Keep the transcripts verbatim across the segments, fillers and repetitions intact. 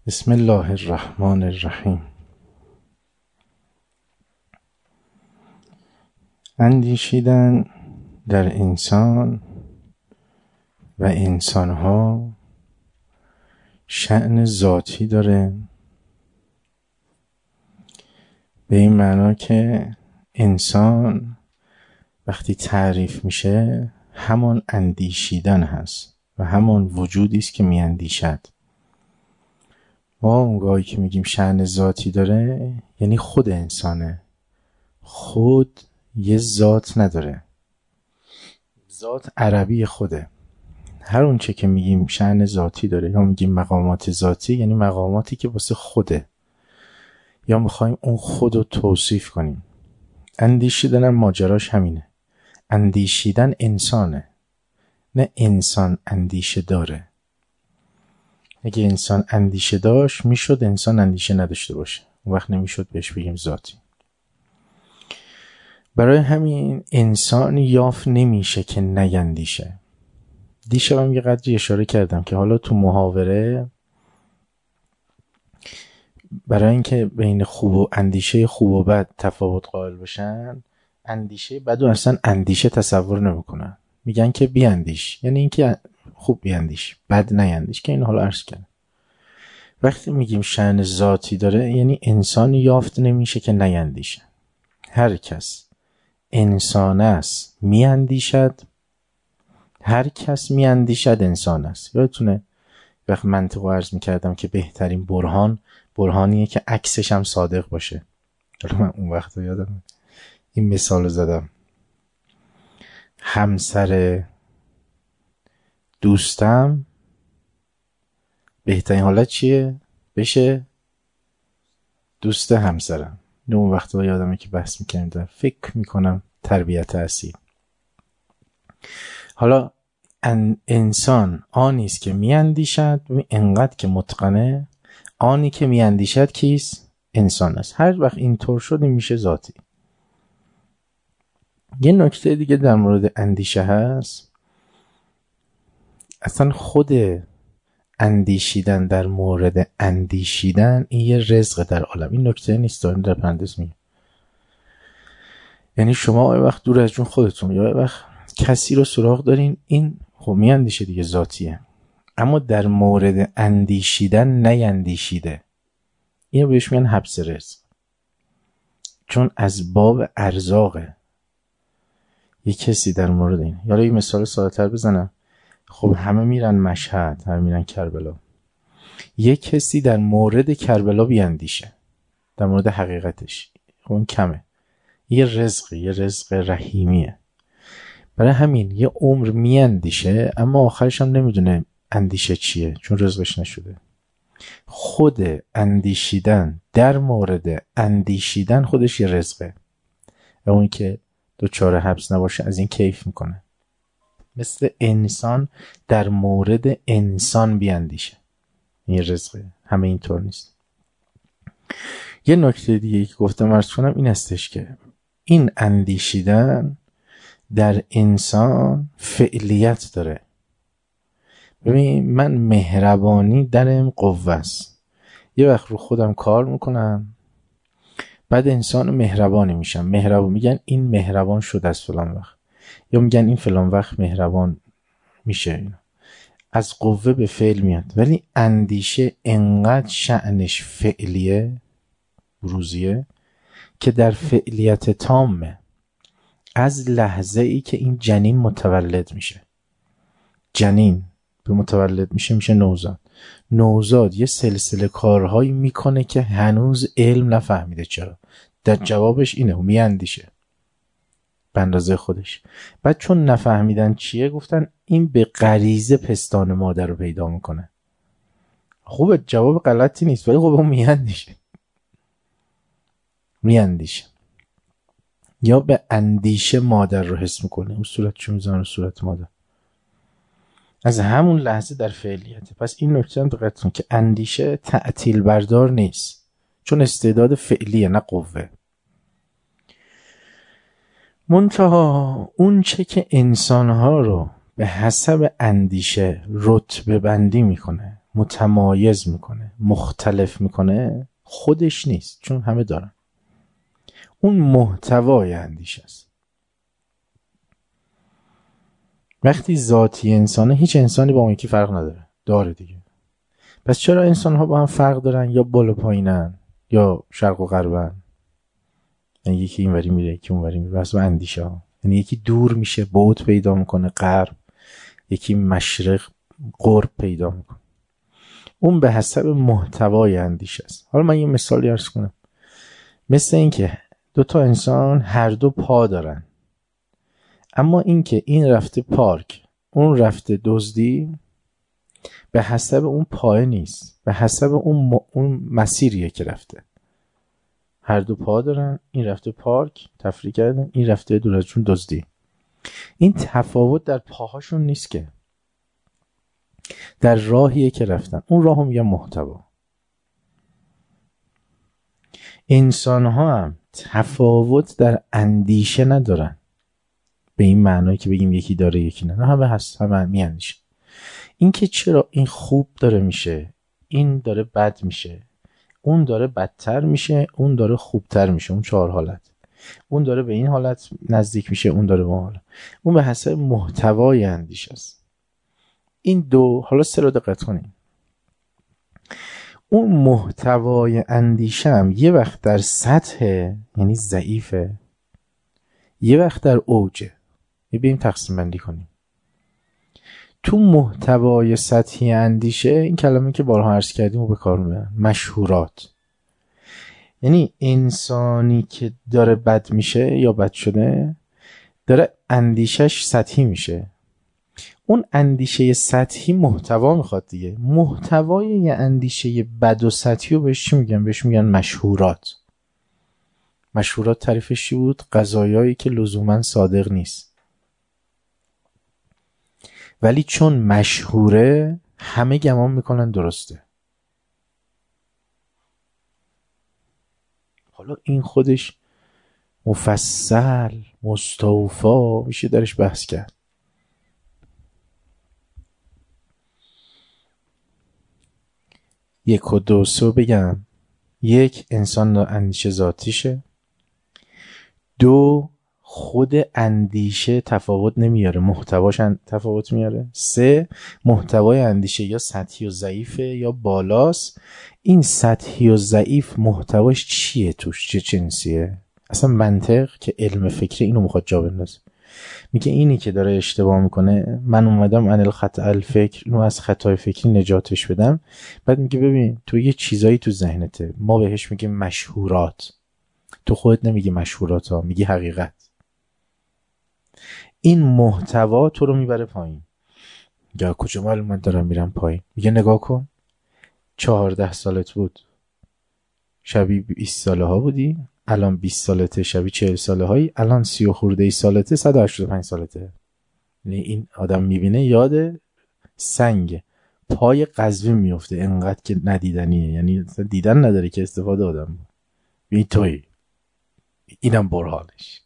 بسم الله الرحمن الرحیم. اندیشیدن در انسان و انسانها شأن ذاتی داره، به این معنا که انسان وقتی تعریف میشه همان اندیشیدن هست و همان وجودی است که میاندیشد. ما اونگاهی که میگیم شأن ذاتی داره یعنی خود انسانه، خود یه ذات نداره، ذات عربی خوده. هر اون چه که میگیم شأن ذاتی داره یا میگیم مقامات ذاتی یعنی مقاماتی که واسه خوده، یا میخوایم اون خود رو توصیف کنیم. اندیشیدن هم ماجراش همینه. اندیشیدن انسانه، نه انسان اندیشه داره. اگه انسان اندیشه داشت میشد انسان اندیشه نداشته باشه، اون وقت نمیشد بهش بگیم ذاتی. برای همین انسان یافت نمیشه که نیندیشه. دیشبم یه قدری اشاره کردم که حالا تو محاوره برای اینکه بین خوب و اندیشه خوب و بد تفاوت قائل بشن، اندیشه بد و اصلا اندیشه تصور نمیکنن، میگن که بیاندیش، یعنی اینکه خوب بیاندیش بد نیندیش، که این حالا عرض کردم. وقتی میگیم شأن ذاتی داره یعنی انسان یافت نمیشه که نیندیشه. هر کس انسان است میاندیشد، هر کس میاندیشد انسان است. یادتونه وقت منطق عرض میکردم که بهترین برهان برهانیه که عکسش هم صادق باشه. حالا من اون وقت یادم این مثال زدم، همسر دوستم بهترین حالت چیه؟ بشه دوست همسرم. اون وقت یادمه که بحث میکنیم، فکر میکنم تربیت اصیل. حالا انسان آنیست که میاندیشد، انقدر که متقنه. آنی که میاندیشد کیست؟ انسان است. هر وقت اینطور شد این میشه ذاتی. یه نکته دیگه در مورد اندیشه هست. اصلا خود اندیشیدن در مورد اندیشیدن این یه رزق در عالم. این نکته نیست، دارم در پرانتز میگم. یعنی شما یه وقت دور از جون خودتون یا یه وقت کسی رو سراغ دارین، این خب میاندیشه دیگه، ذاتیه. اما در مورد اندیشیدن نیندیشیده، اینو بهش میگن حبس رزق، چون از باب ارزاقه. یه کسی در مورد این، یا یه مثال ساده‌تر بزنم، خب همه میرن مشهد، همه میرن کربلا. یه کسی در مورد کربلا بیاندیشه، در مورد حقیقتش، خب این کمه. یه رزقی، یه رزق رحیمیه. برای همین یه عمر میاندیشه اما آخرش هم نمیدونه اندیشه چیه، چون رزقش نشده. خود اندیشیدن در مورد اندیشیدن خودش یه رزقه، و اون که دوچاره حبس نباشه از این کیف میکنه. مثل انسان در مورد انسان بیاندیشه، این رزقه. همه اینطور نیست. یه نکته دیگه که گفتم عرض کنم این استش که این اندیشیدن در انسان فعلیت داره. ببین من مهربانی درم قوه است. یه وقت رو خودم کار میکنم، بعد انسان مهربانی میشم. مهربان میگن این مهربان شد از فلان وقت، یا میگن این فلان وقت مهربان میشه. اینا از قوه به فعل میاد. ولی اندیشه انقدر شأنش فعلیه، روزیه، که در فعلیت تامه. از لحظه ای که این جنین متولد میشه، جنین به متولد میشه میشه نوزاد. نوزاد یه سلسله کارهایی میکنه که هنوز علم نفهمیده چرا. در جوابش اینه، میاندیشه به اندازه خودش. بعد چون نفهمیدن چیه گفتن این به غریزه پستان مادر رو پیدا میکنه. خوبه، جواب غلطی نیست، ولی خب اون میاندیشه میاندیشه یا به اندیشه مادر رو حس میکنه. اون صورت چون میزنه صورت مادر از همون لحظه در فعلیته. پس این نکته هم دقت کن که اندیشه تعطیل بردار نیست، چون استعداد فعلیه نه قوه. منتها اون چه که انسانها رو به حسب اندیشه رتبه بندی میکنه، متمایز میکنه، مختلف میکنه خودش نیست، چون همه دارن. اون محتوای اندیشه است. وقتی ذاتی انسانه، هیچ انسانی با اون یکی فرق نداره، داره دیگه. پس چرا انسان ها با هم فرق دارن؟ یا بالا پایینن یا شرق و غربن. یعنی یکی اینوری میره یکی اونوری میره، واسه اندیشه ها. یعنی یکی دور میشه بعد پیدا میکنه غرب، یکی مشرق قرب پیدا میکنه. اون به حسب محتوای اندیشه است. حالا من یه مثالی عرض کنم. مثل این که دو تا انسان هر دو پا دارن، اما این که این رفته پارک اون رفته دزدی، به حسب اون پاه نیست، به حسب اون, م... اون مسیریه که رفته. هر دو پا دارن، این رفته پارک تفریح کردن، این رفته دور از جون دزدی. این تفاوت در پاهاشون نیست، که در راهیه که رفتن. اون راهو میگن محتوا. انسان ها هم تفاوت در اندیشه ندارن، به این معنایی که بگیم یکی داره یکی نه، همه هست، همه میاندیشن. این که چرا این خوب داره میشه، این داره بد میشه، اون داره بدتر میشه، اون داره خوبتر میشه، اون چهار حالت، اون داره به این حالت نزدیک میشه، اون داره به اون حالت، اون به حسب محتوای اندیشه است. این دو، حالا سه رو دقت کنیم. اون محتوای اندیشه هم یه وقت در سطح، یعنی ضعیفه، یه وقت در اوجه. بریم تقسیم بندی کنیم. تو محتوای سطحی اندیشه، این کلمه که بارها عرض کردیم رو به کار میبرن، مشهورات. یعنی انسانی که داره بد میشه یا بد شده، داره اندیشش سطحی میشه. اون اندیشه سطحی محتوا میخواد دیگه. محتوای یه اندیشه بد و سطحی رو بهش چی میگن؟ بهش میگن مشهورات. مشهورات تعریفش چی بود؟ قضایایی که لزوما صادق نیست، ولی چون مشهوره همه گمان میکنن درسته. حالا این خودش مفصل مستوفا میشه درش بحث کرد. یک و دو سو بگم. یک، انسان اندیشه ذاتیشه. دو، خود اندیشه تفاوت نمیاره، محتواش تفاوت میاره. سه، محتوای اندیشه یا سطحی و ضعیفه یا بالاست. این سطحی و ضعیف محتواش چیه توش؟ چه جنسیه؟ اصلا منطق که علم فکری اینو میخواد جا بندازه. میگه اینی که داره اشتباه میکنه، من اومدم ان الخطأ الفکر، اینو از خطای فکری نجاتش بدم. بعد میگه ببین تو یه چیزایی تو ذهنته، ما بهش میگیم مشهورات، تو خودت نمیگی مشهورات ها، میگی حقیقت. این محتوا تو رو میبره پایین. یا کجا معلوم من دارم میرم پایین؟ میگه نگاه کن، چهارده سالت بود شبیه بیست ساله ها بودی، الان بیست سالته شبیه چهل ساله هایی، الان سی و خورده ای سالته صد و هشتاد و پنج سالته. یعنی این آدم میبینه یاد سنگ پای قزوین میفته، انقدر که ندیدنیه، یعنی دیدن نداره که استفاده آدم. این توی اینم برهانش.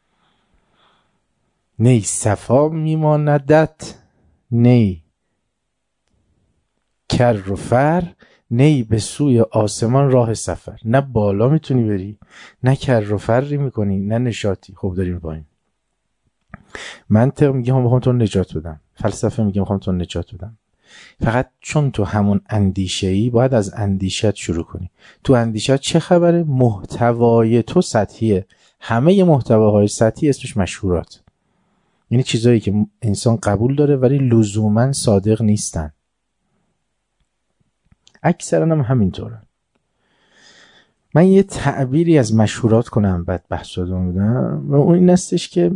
نی صفا میماندت، نی کر و فر، نی به سوی آسمان راه سفر. نه بالا میتونی بری، نه کر و فری میکنی، نه نشاطی. خب داریم پایین. منطق میگه هم بخوام تو نجات بدم، فلسفه میگه میخوام تو نجات بدم. فقط چون تو همون اندیشه‌ای باید از اندیشت شروع کنی. تو اندیشت چه خبره؟ محتوای تو سطحیه. همه محتواهای سطحی اسمش مشهورات، یعنی چیزایی که انسان قبول داره ولی لزوما صادق نیستن. اکثرا هم همینطوره. من یه تعبیری از مشهورات کنم بعد بحث رو بدم، و اون این هستش که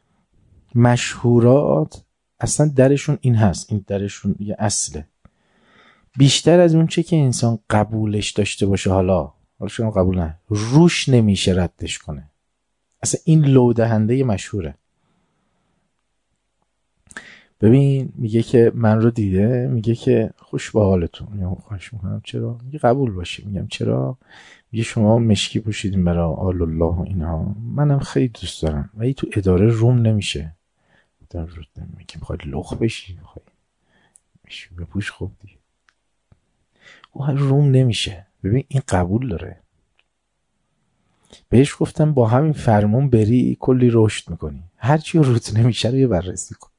مشهورات اصلا درشون این هست، این درشون یه اصله. بیشتر از اون چه که انسان قبولش داشته باشه، حالا حالا شما قبول نه، روش نمیشه ردش کنه. اصلا این لو دهنده مشهوره. ببین میگه که من رو دیده، میگه که خوش به حالتون، میگم خوش میکنم چرا؟ میگه قبول باشی. میگم چرا؟ میگه شما مشکی پوشیدین برای آل الله و اینها، منم خیلی دوست دارم ولی تو اداره روم نمیشه. در رود نمیگه میخوای لخ بشی، میخوای مشکی بپوش. خوب دیگه. روم نمیشه. ببین این قبول داره. بهش گفتم با همین فرمون بری کلی رشد میکنی، هرچی روت نمیشه رو یه بررسی کن.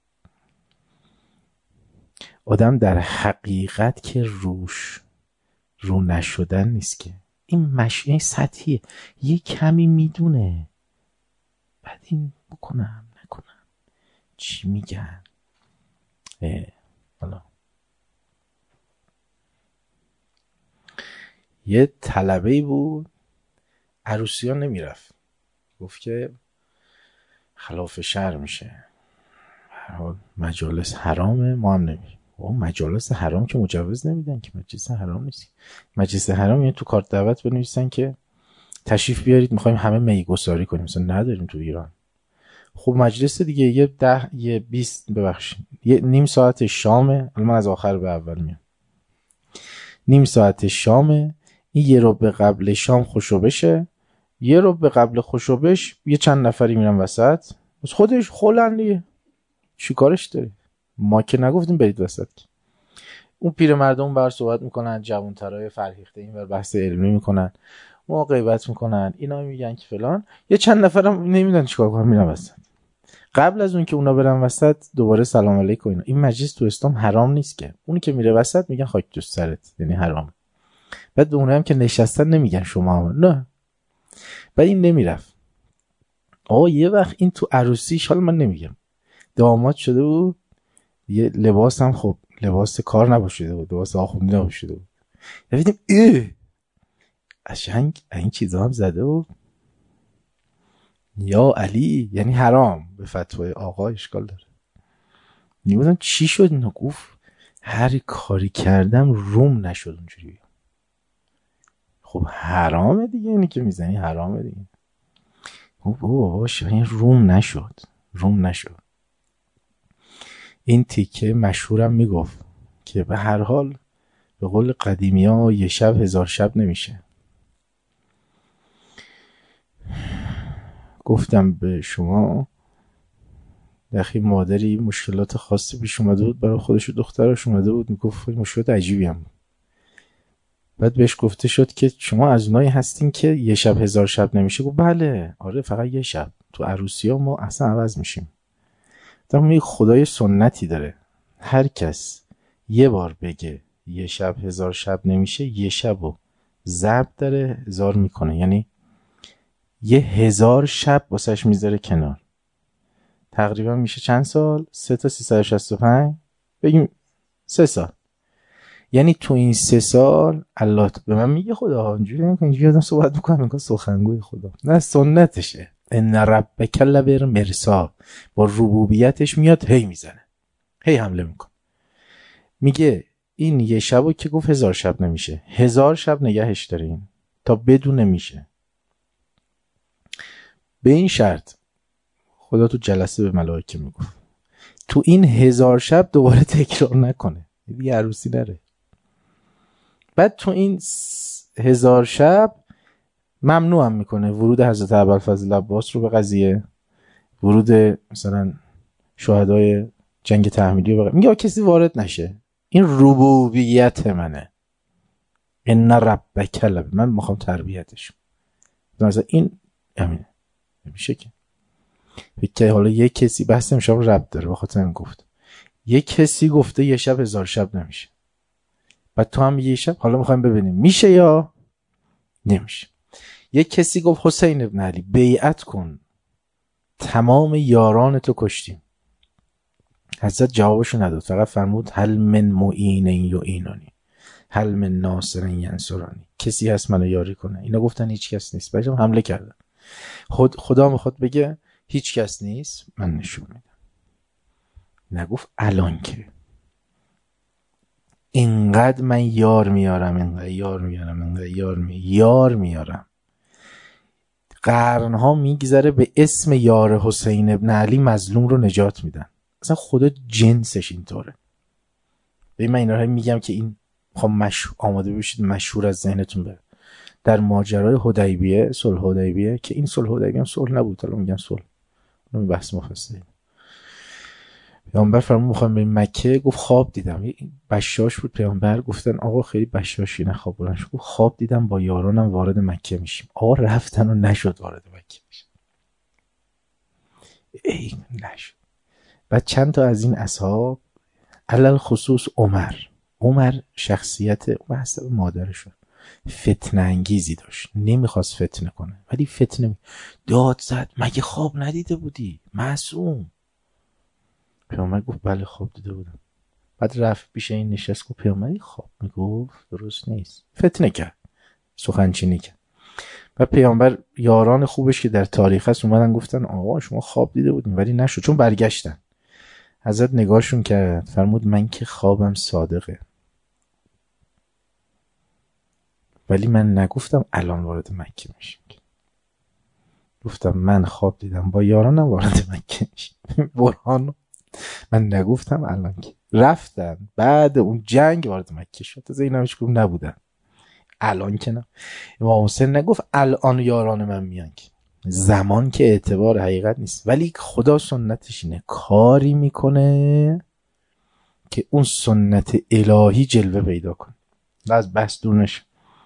آدم در حقیقت که روش رو نشدن نیست که، این مشین سطحیه، یه کمی میدونه بعد این بکنم نکنم چی میگن. حالا یه طلبه‌ای بود عروسی ها نمیرفت، گفت که خلاف شرع میشه، هر حال مجالس حرامه ما هم نمیریم. او مجالس حرام که مجوز نمیدن که، مجلس حرام نیست. مجلس حرام یعنی تو کارت دعوت بنویسن که تشریف بیارید میخوایم همه میگساری کنیم، مثلا نداریم تو ایران. خب مجلس دیگه یه ده یه بیست ببخشید یه نیم ساعت شامه، من از آخر به اول میام، نیم ساعت شامه، این یه رو به قبل شام خوشو بشه، یه رو به قبل خوشو بش یه چند نفری میرن وسط، بس خودش خولن دیگه چی کارش داری؟ ما که نگفتیم برید وسط. اون پیر مردم بر صحبت میکنن، جوانترای فرهیخته این بر بحث علمی میکنن، ما غیبت میکنن، اینا میگن که فلان، یه چند نفرم نمیدونن چیکار کنن میرن وسط. قبل از اون که اونا برن وسط دوباره سلام علیکم اینا. این مجلس تو اسلام حرام نیست که، اونی که میره وسط میگن خاک تو سرت، یعنی حرام. بعد به اونایی هم که نشستن نمیگن شما هم. نه بعد این نمیرفت. آقا یه وقت این تو عروسیش، حالا من نمیگم، داماد شده بود، یه لباس هم خب لباس کار نباشیده بود، لباس آخوندی نباشیده بود. دیدیم ای قشنگ این چیزا هم زده بود یا علی، یعنی حرام به فتوای آقا اشکال داره. نمیدونم چی شد اینو گفت هر کاری کردم روم نشد اونجوری. خب حرامه دیگه، اینی که میزنی حرامه دیگه. خب بابا باشه این روم نشد، روم نشد. این تیکه مشهورم میگفت که به هر حال به قول قدیمی ها یه شب هزار شب نمیشه. گفتم به شما دقیقی مادری مشکلات خاصی پیش اومده بود برای خودش و دخترش، اومده بود میگفت مشکلات عجیبی هم بود. بعد بهش گفته شد که شما از اونایی هستین که یه شب هزار شب نمیشه؟ گفت بله آره فقط یه شب، تو عروسی ها ما اصلا عوض میشیم. در یک خدای سنتی داره، هر کس یه بار بگه یه شب هزار شب نمیشه، یه شب رو ضرب داره هزار میکنه، یعنی یه هزار شب واسش میذاره کنار. تقریبا میشه چند سال؟ سه تا سیصد و شصت و پنج، بگیم سه سال. یعنی تو این سه سال الله به من میگه خدا اینجوری نکن، اینجوری آدم صحبت میکنه میگه سخنگوی خدا، نه سنتشه. ان ربک لبر مرصاد، با ربوبیتش میاد هی میزنه، هی حمله میکنه. میگه این یه شبو که گفت هزار شب نمیشه، هزار شب نگهش دارین تا بدون میشه. به این شرط خدا تو جلسه به ملائکه میگفت تو این هزار شب دوباره تکرار نکنه، دیگه عروسی نره. بعد تو این هزار شب ممنوع هم میکنه ورود حضرت ابوالفضل عباس رو به قضیه، ورود مثلا شهدای جنگ تحمیلی رو میگه کسی وارد نشه، این ربوبیت منه. ان ربک لب، من میخوام تربیتش. مثلا این همینه نمیشه که فکر حالا یک کسی بحث امشب رب داره، بخاطر این گفت یک کسی گفته یه شب هزار شب نمیشه، بعد تو هم یه شب، حالا میخوایم ببینیم میشه یا نمیشه. یک کسی گفت حسین ابن علی بیعت کن تمام یاران تو کشتیم، حضرت جوابشو نداد، فقط فرمود هل من معین یعیننی هل من ناصر ینصرنی، کسی هست منو یاری کنه؟ اینا گفتن هیچ کس نیست، بعدم حمله کردن. خود خدا میخواد بگه هیچ کس نیست، من نشون میدم. نگفت الان که اینقدر من یار میارم، اینقدر یار میارم، اینقدر یار می یار میارم. قرنها میگذره به اسم یار حسین ابن علی مظلوم رو نجات میدن. اصلا خدا جنسش اینطوره. به من اینا رو میگم که این میخوام مش... آماده بشید مشهور از ذهنتون بره. در ماجرای حدیبیه، صلح حدیبیه، که این صلح حدیبیه هم صلح نبود، حالا میگن صلح، اون بحث مفصلی. پیامبر فرمود میخوام بریم مکه، گفت خواب دیدم. بشاش بود پیامبر، گفتن آقا خیلی بشاشی نه خواب بلند شد، گفت خواب دیدم با یارانم وارد مکه میشیم. آقا رفتن و نشد وارد مکه میشیم. ای نشد. بعد چند تا از این اصحاب، علل خصوص عمر عمر شخصیت اون حسب مادرشون فتنه انگیزی داشت، نمیخواست فتنه کنه ولی فتنه می... داد زد مگه خواب ندیده بودی معصوم؟ پیامبر گفت بله خواب دیده بودم. بعد رفت پیش این نشست، گفت پیامبر خواب میگفت درست نیست، فتنه کرد، سخنچینی کرد. و پیامبر یاران خوبش که در تاریخ هست اومدن گفتن آقا شما خواب دیده بودین ولی نشد، چون برگشتن. حضرت نگاهشون کرد فرمود من که خوابم صادقه، ولی من نگفتم الان وارد مکه میشیم، گفتم من خواب دیدم با یارانم وارد مکه میشیم. برهان من نگفتم الان که رفتن بعد اون جنگ وارد مکه شد، تا اینا هیچ کدوم نبودن. الان که نه. امام حسین نگفت الان یاران من میان، که زمان که اعتبار حقیقت نیست، ولی خدا سنتش اینه کاری میکنه که اون سنت الهی جلوه پیدا کنه و از بحث دور نشه.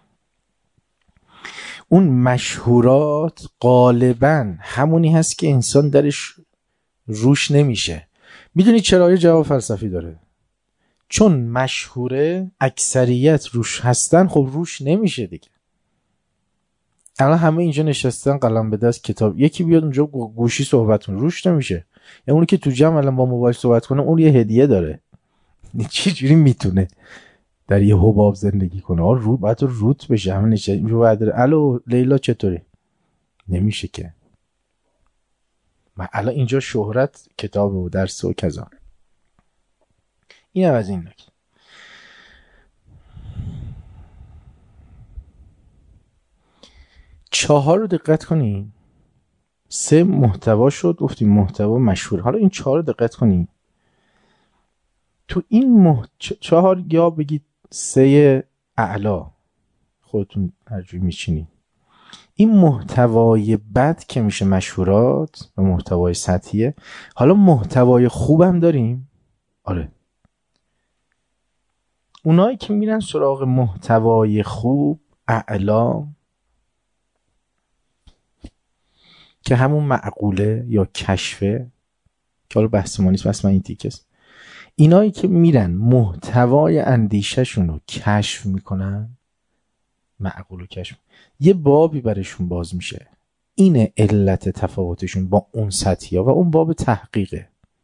اون مشهورات غالبا همونی هست که انسان درش روش نمیشه. میدونی چرا؟ یه جواب فلسفی داره. چون مشهوره اکثریت روش هستن، خب روش نمیشه دیگه. الان همه اینجا نشستن قلم به دست کتاب، یکی بیاد اونجا گوشی صحبت کنه روش نمیشه. یا اونی که تو جمع الان با موبایل صحبت کنه اون یه هدیه داره. چه جوری میتونه در یه حباب زندگی کنه؟ آ رو باید روت بشه. همه نشه رو بعد الو لیلا چطوری؟ نمیشه که. ما الان اینجا شهرت کتاب و درس و کذا. این هم از این نکته. چهار رو دقت کنین. سه محتوا شد، گفتیم محتوا مشهور. حالا این چهار رو دقت کنین. تو این مح... چهار یا بگید سه اعلا، خودتون هر جوری میچینین. این محتوای بد که میشه مشهورات و محتوای سطحیه. حالا محتوای خوبم داریم. آره. اونایی که میرن سراغ محتوای خوب اعلا که همون معقوله یا کشفه، که حالا بحث ما نیست، بس من این تیکست، اینایی که میرن محتوای اندیشهشون رو کشف میکنن، معقول و کشف، یه بابی برشون باز میشه. اینه علت تفاوتشون با اون سطحیا و اون باب تحقیقه.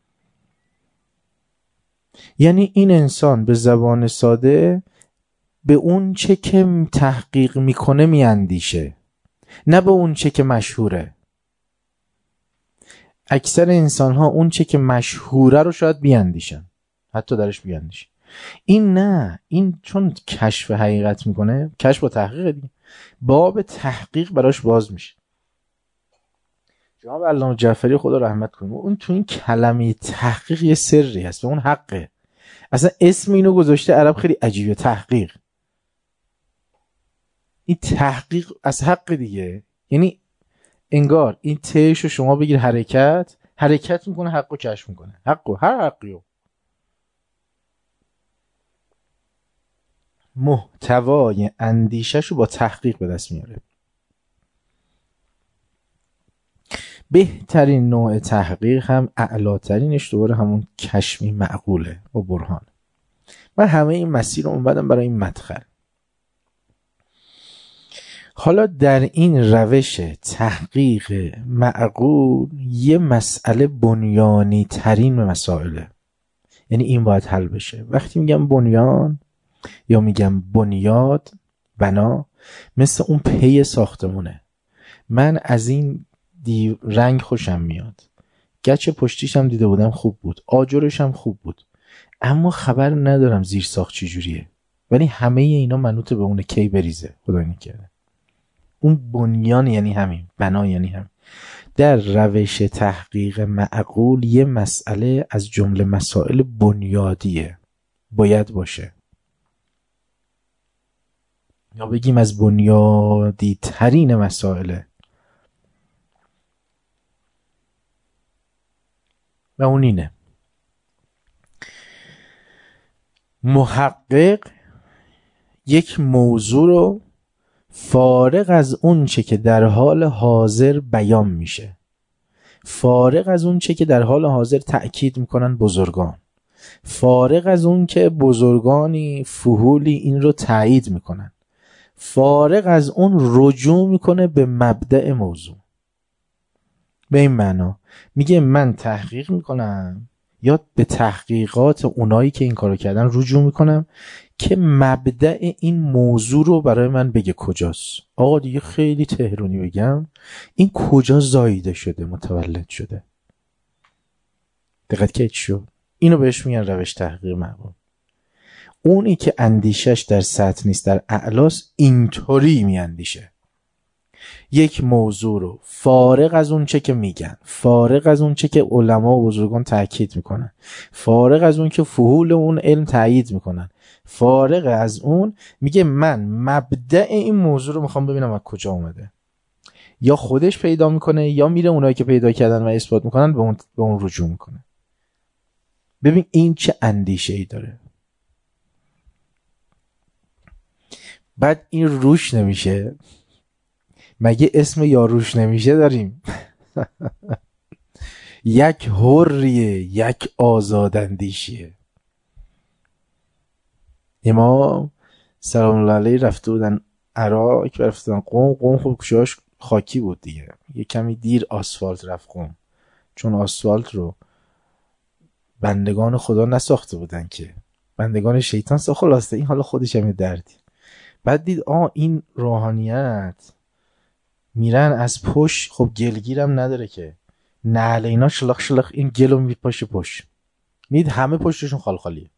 یعنی این انسان به زبان ساده به اون چه که تحقیق میکنه میاندیشه، نه به اون چه که مشهوره. اکثر انسان ها اون چه که مشهوره رو شاید بیاندیشن، حتی درش بیاندیشن. این نه، این چون کشف حقیقت میکنه، کشف با تحقیق دیگه، باب تحقیق براش باز میشه. جناب علامه جعفری خدا رحمت کنه، اون تو این کلمه تحقیق یه سری هست و اون حقه. اصلا اسم اینو گذاشته عرب خیلی عجیبه، تحقیق. این تحقیق از حق دیگه، یعنی انگار این تهشو شما بگیر حرکت، حرکت میکنه، حقو کشف میکنه. حقو هر حقیو. محتوای اندیشهشو با تحقیق به دست میاره. بهترین نوع تحقیق هم اعلاترینش دوباره همون کشمی معقوله با برهان. من همه این مسیر رو اومدم برای این مدخل. حالا در این روش تحقیق معقول یه مسئله بنیانی ترین مسائله، یعنی این باید حل بشه. وقتی میگم بنیان یا میگم بنیاد، بنا، مثل اون پی ساختمونه. من از این دی رنگ خوشم میاد، گچ پشتیش هم دیده بودم خوب بود، آجرش هم خوب بود، اما خبر ندارم زیر ساخت چی جوریه، ولی همه اینا منوط به اونه کی بریزه. خدا نکرده. اون بنیان یعنی همین، بنا یعنی همین. در روش تحقیق معقول یه مسئله از جمله مسائل بنیادیه، باید باشه، یا بگیم از بنیادی ترین مسائله، و اون اینه محقق یک موضوع رو فارغ از اون چه که در حال حاضر بیان میشه، فارغ از اون چه که در حال حاضر تأکید میکنن بزرگان، فارغ از اون که بزرگانی فحولی این رو تایید میکنن، فارغ از اون رجوع میکنه به مبدأ موضوع. به این معنا میگه من تحقیق میکنم یا به تحقیقات اونایی که این کارو کردن رجوع میکنم که مبدأ این موضوع رو برای من بگه کجاست. آقا دیگه خیلی تهرانی بگم، این کجا زاییده شده، متولد شده. دقت که شو اینو بهش میگن روش تحقیق معقول. اونی که اندیشش در سطح نیست، در اعلاست، اینطوری میاندیشه. یک موضوع رو فارغ از اون چه که میگن، فارغ از اون چه که علما و بزرگان تاکید میکنن، فارغ از اون که فحول اون علم تایید میکنن، فارغ از اون میگه من مبدأ این موضوع رو میخوام ببینم از کجا اومده. یا خودش پیدا میکنه یا میره اونایی که پیدا کردن و اثبات میکنن به اون به اون رجوع میکنه. ببین این چه اندیشه ای داره. بعد این روش نمیشه. مگه اسم یا روش نمیشه داریم؟ یک حریه، یک آزاداندیشیه. امام سلام الله علیه رفته بودن عراق، رفته بودن قم. قم خب کوچه‌اش خاکی بود دیگه، یه کمی دیر آسفالت رفت قم، چون آسفالت رو بندگان خدا نساخته بودن که بندگان شیطان ساخت. خلاصه این حالا خودش هم دردی. بعد دید آه این روحانیت میرن از پشت، خب گلگیرم نداره که، نعل اینا شلخ شلخ این گلو میپاشه پشت، مید همه پشتشون خال خالیه.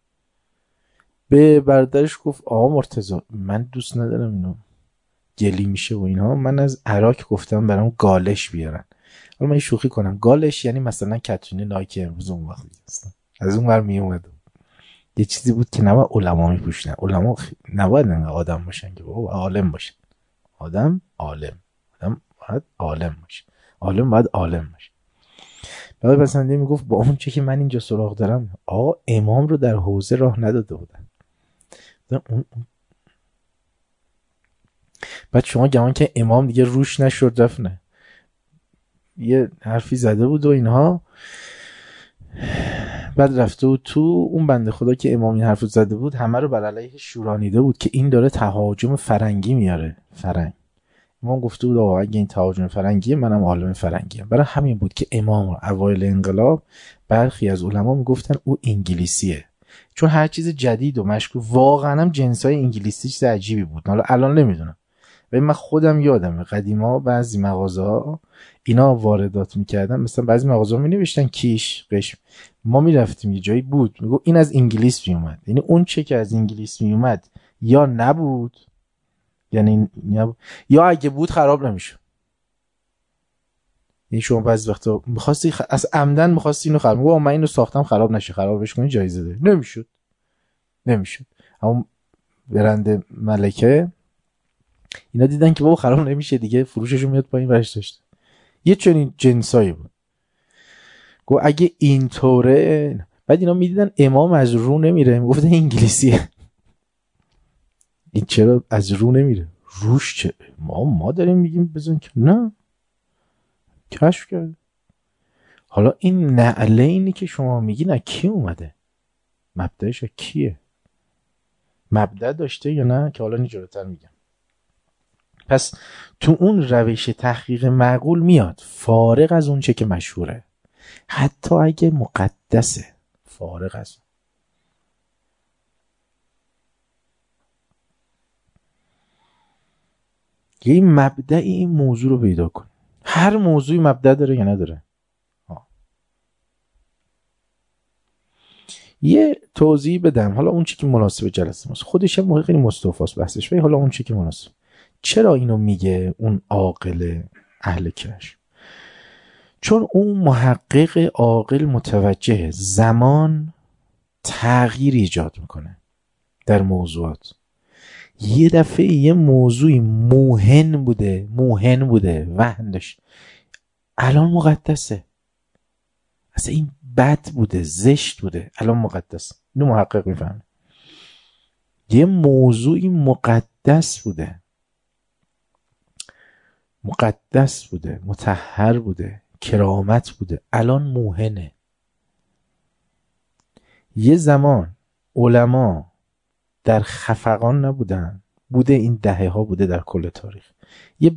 به برادرش گفت آقا مرتضی من دوست ندارم اینو گلی میشه و اینها، من از عراق گفتم برام گالش بیارن. حالا من شوخی کنم، گالش یعنی مثلا کتونی نایکی امروز اون وقتی هستن از اون ور می اومد، یه چیزی بود که نباید علما میپوشن. علما نباید انقدر آدم باشن که بابا عالم باشن. آدم عالم آدم باید عالم باشه، عالم باید عالم باشه. بعد بسنده میگفت با اون چه که من اینجا سراغ دارم، آقا امام رو در حوزه راه نداده بودن. اون بعد شما گمان که امام دیگه روش نشد رفت، نه یه حرفی زده بود و اینها، بعد رفته بود تو اون بنده خدا که امام این حرفو زده بود همه رو بر علیه شورانیده بود که این داره تهاجم فرنگی میاره. فرنگ امام گفته بود آقا اگه این تهاجم فرنگیه منم عالم فرنگیم. برای همین بود که امام اوایل انقلاب برخی از علما میگفتن او انگلیسیه، چون هر چیز جدید و مشکوک واقعا هم جنسای انگلیسی چیز عجیبی بود. حالا الان نمیدونم، ولی من خودم یادمه قدیما بعضی مغازه‌ها اینا واردات میکردن، مثلا بعضی مغازه‌ها مینوشتن کیش قشم، ما میرفتیم یه جایی بود میگو این از انگلیس میومد، یعنی اون چه که از انگلیس میومد یا نبود، یعنی نبود، یا اگه بود خراب نمیشه. یعنی شما بعضی وقتا می‌خواستی خ... از عمدن می‌خواستی اینو خراب، میگم من اینو ساختم خراب نشه، خرابش کنی جایزه ده، نمیشد نمیشد. اما برند ملکه اینا دیدن که بابا خراب نمیشه دیگه، فروششون میاد پایین برش داشت. یه چنین جنسایی بود. گفت اگه اینطوره، بعد اینا میدیدن امام از رو نمیره، میگفتن انگلیسیه. این چرا از رو نمیره؟ روش چه؟ ما ما داریم میگیم بزن که نه کشف کرد. حالا این نعله اینی که شما میگین از کی اومده؟ مبدأش کیه؟ مبدأ داشته یا نه؟ که حالا جلوتر میگم. پس تو اون روش تحقیق معقول میاد فارغ از اون چه که مشهوره، حتی اگه مقدسه، فارغ از یه مبدأ این موضوع رو پیدا کن. هر موضوعی مبدأ داره یا نداره؟ آه. یه توضیح بدم، حالا اون چی که مناسب جلسه ماست، خودش هم خیلی مستوفاست بحثش، ولی حالا اون چی که مناسب. چرا اینو میگه اون عاقل اهل کشف؟ چون اون محقق عاقل متوجه زمان تغییر ایجاد میکنه در موضوعات. یه دفعه یه موضوعی موهن بوده موهن بوده وهن داشت، الان مقدسه. اصلا این بد بوده، زشت بوده، الان مقدس. اینو محقق میفهمه. یه موضوعی مقدس بوده، مقدس بوده، مطهر بوده، کرامت بوده، الان موهنه. یه زمان علما در خفقان نبودن، بوده این دهه ها بوده در کل تاریخ. یه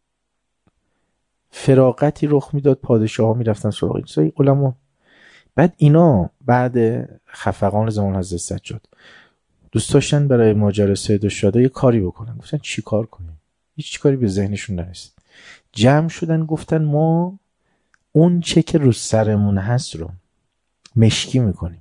فراغتی رخ میداد، پادشاه ها میرفتن سراغ این چیزای علما. بعد اینا بعد خفقان زمان حضرت سجاد دوست داشتن برای ماجرای سید الشهدا یه کاری بکنن. گفتن چی کار کنیم؟ هیچ کاری به ذهنشون نرسید. جمع شدن گفتن ما اون چه که رو سرمون هست رو مشکی میکنیم.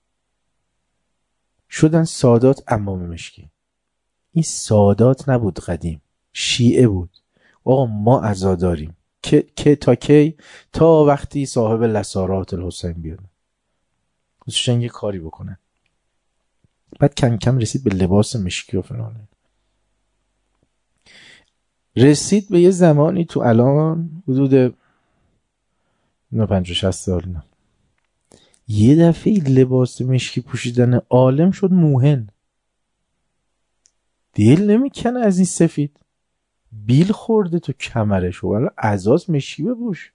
شدن سادات امام مشکی. این سادات نبود قدیم، شیعه بود. آقا ما عزاداریم که که تا کی؟ تا وقتی صاحب لسارات الحسین بیاد دوستشن یه کاری بکنن. بعد کم کم رسید به لباس مشکی و فلان. رسید به یه زمانی تو الان حدود پنجاه شصت سال نه، یه دفعه لباس مشکی پوشیدن عالم شد موهن. دل نمیکنه از این سفید، بیل خورده تو کمرش و الان عزاز مشکی بپوش.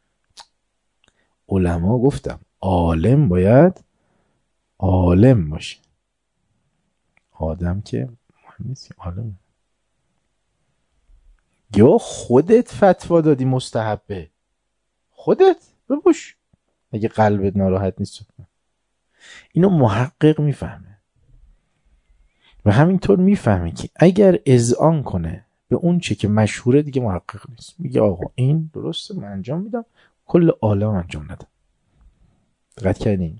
علما گفتم عالم باید عالم باشه، آدم که مهم نیست، عالم. یا خودت فتوا دادی مستحبه، خودت بپوش اگه قلبت ناراحت نیست. اینو محقق میفهمه و همینطور میفهمه که اگر اذعان کنه به اون چه که مشهوره دیگه محقق نیست. میگه آقا این درسته من انجام میدم، کل عالم انجام ندم. دقت کردین؟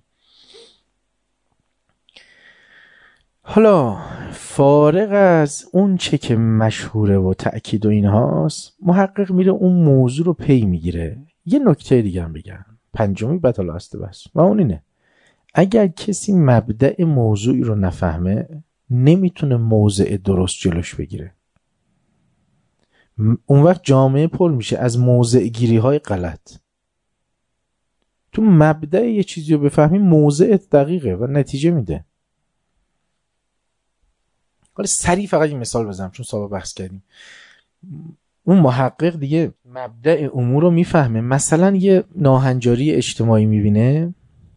حالا فارغ از اون چه که مشهوره و تأکید و اینهاست، محقق میره اون موضوع رو پی میگیره. یه نکته دیگه هم بگم، پنجمی بطل است بس، و اون اینه اگر کسی مبدأ موضوعی رو نفهمه نمیتونه موضع درست جلوش بگیره. اون وقت جامعه پر میشه از موضع گیری های غلط. تو مبدأ یه چیزی رو بفهمی موضعت دقیقه و نتیجه میده. حالا سریع فقط این مثال بزنم چون سابقا بحث کردیم. اون محقق دیگه مبدأ امور رو میفهمه. مثلا یه ناهنجاری اجتماعی میبینه،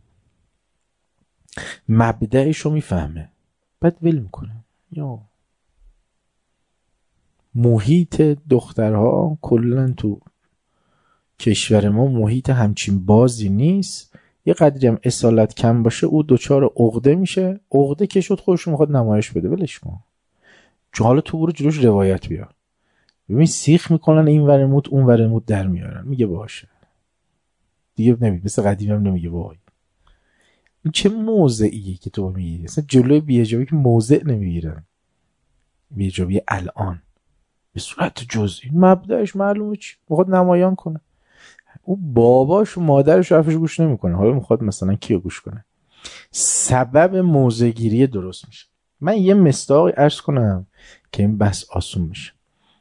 مبدأش رو میفهمه، بعد ول میکنه. یا محیط دخترها کلن تو کشور ما محیط همچین بازی نیست. یه قدری هم اصالت کم باشه او دوچار عقده میشه. عقده که شد خودش میخواد نمایش بده، ولش کن. چون حالا تو برو جلوش روایت بیار. ببین سیخ میکنن این ور موت اون ور موت در میارن. میگه باشه دیگه، نمیگه مثل قدیم هم نمیگه وای. این چه موضعیه که تو میگیری؟ اصلا جلوی بی‌حجابی که موضع نمیگیرن. بی‌حجابی الان به صورت جزئی مبدأش معلومه چی میخواد نمایان کنه. او باباش و مادرش حرفش گوش نمیکنه، حالا میخواد مثلا کیو گوش کنه. سبب موضع گیری درست میشه. من یه مصداقی عرض کنم که این بحث آسون میشه.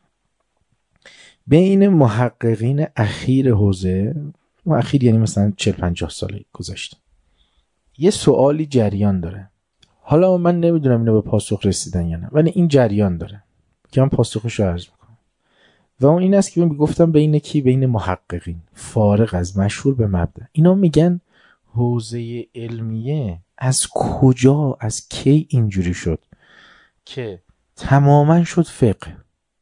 بین محققین اخیر حوزه، اخیر یعنی مثلا چهل پنجاه سال گذشته، یه سوالی جریان داره. حالا من نمیدونم اینو به پاسخ رسیدن یا نه، ولی این جریان داره که من پاسخش رو عرض میکنم. و اون این است که من گفتم بین کی؟ بین محققین فارغ از مشهور به مبدأ. اینا میگن حوزه علمیه از کجا از کی اینجوری شد که تماما شد فقه،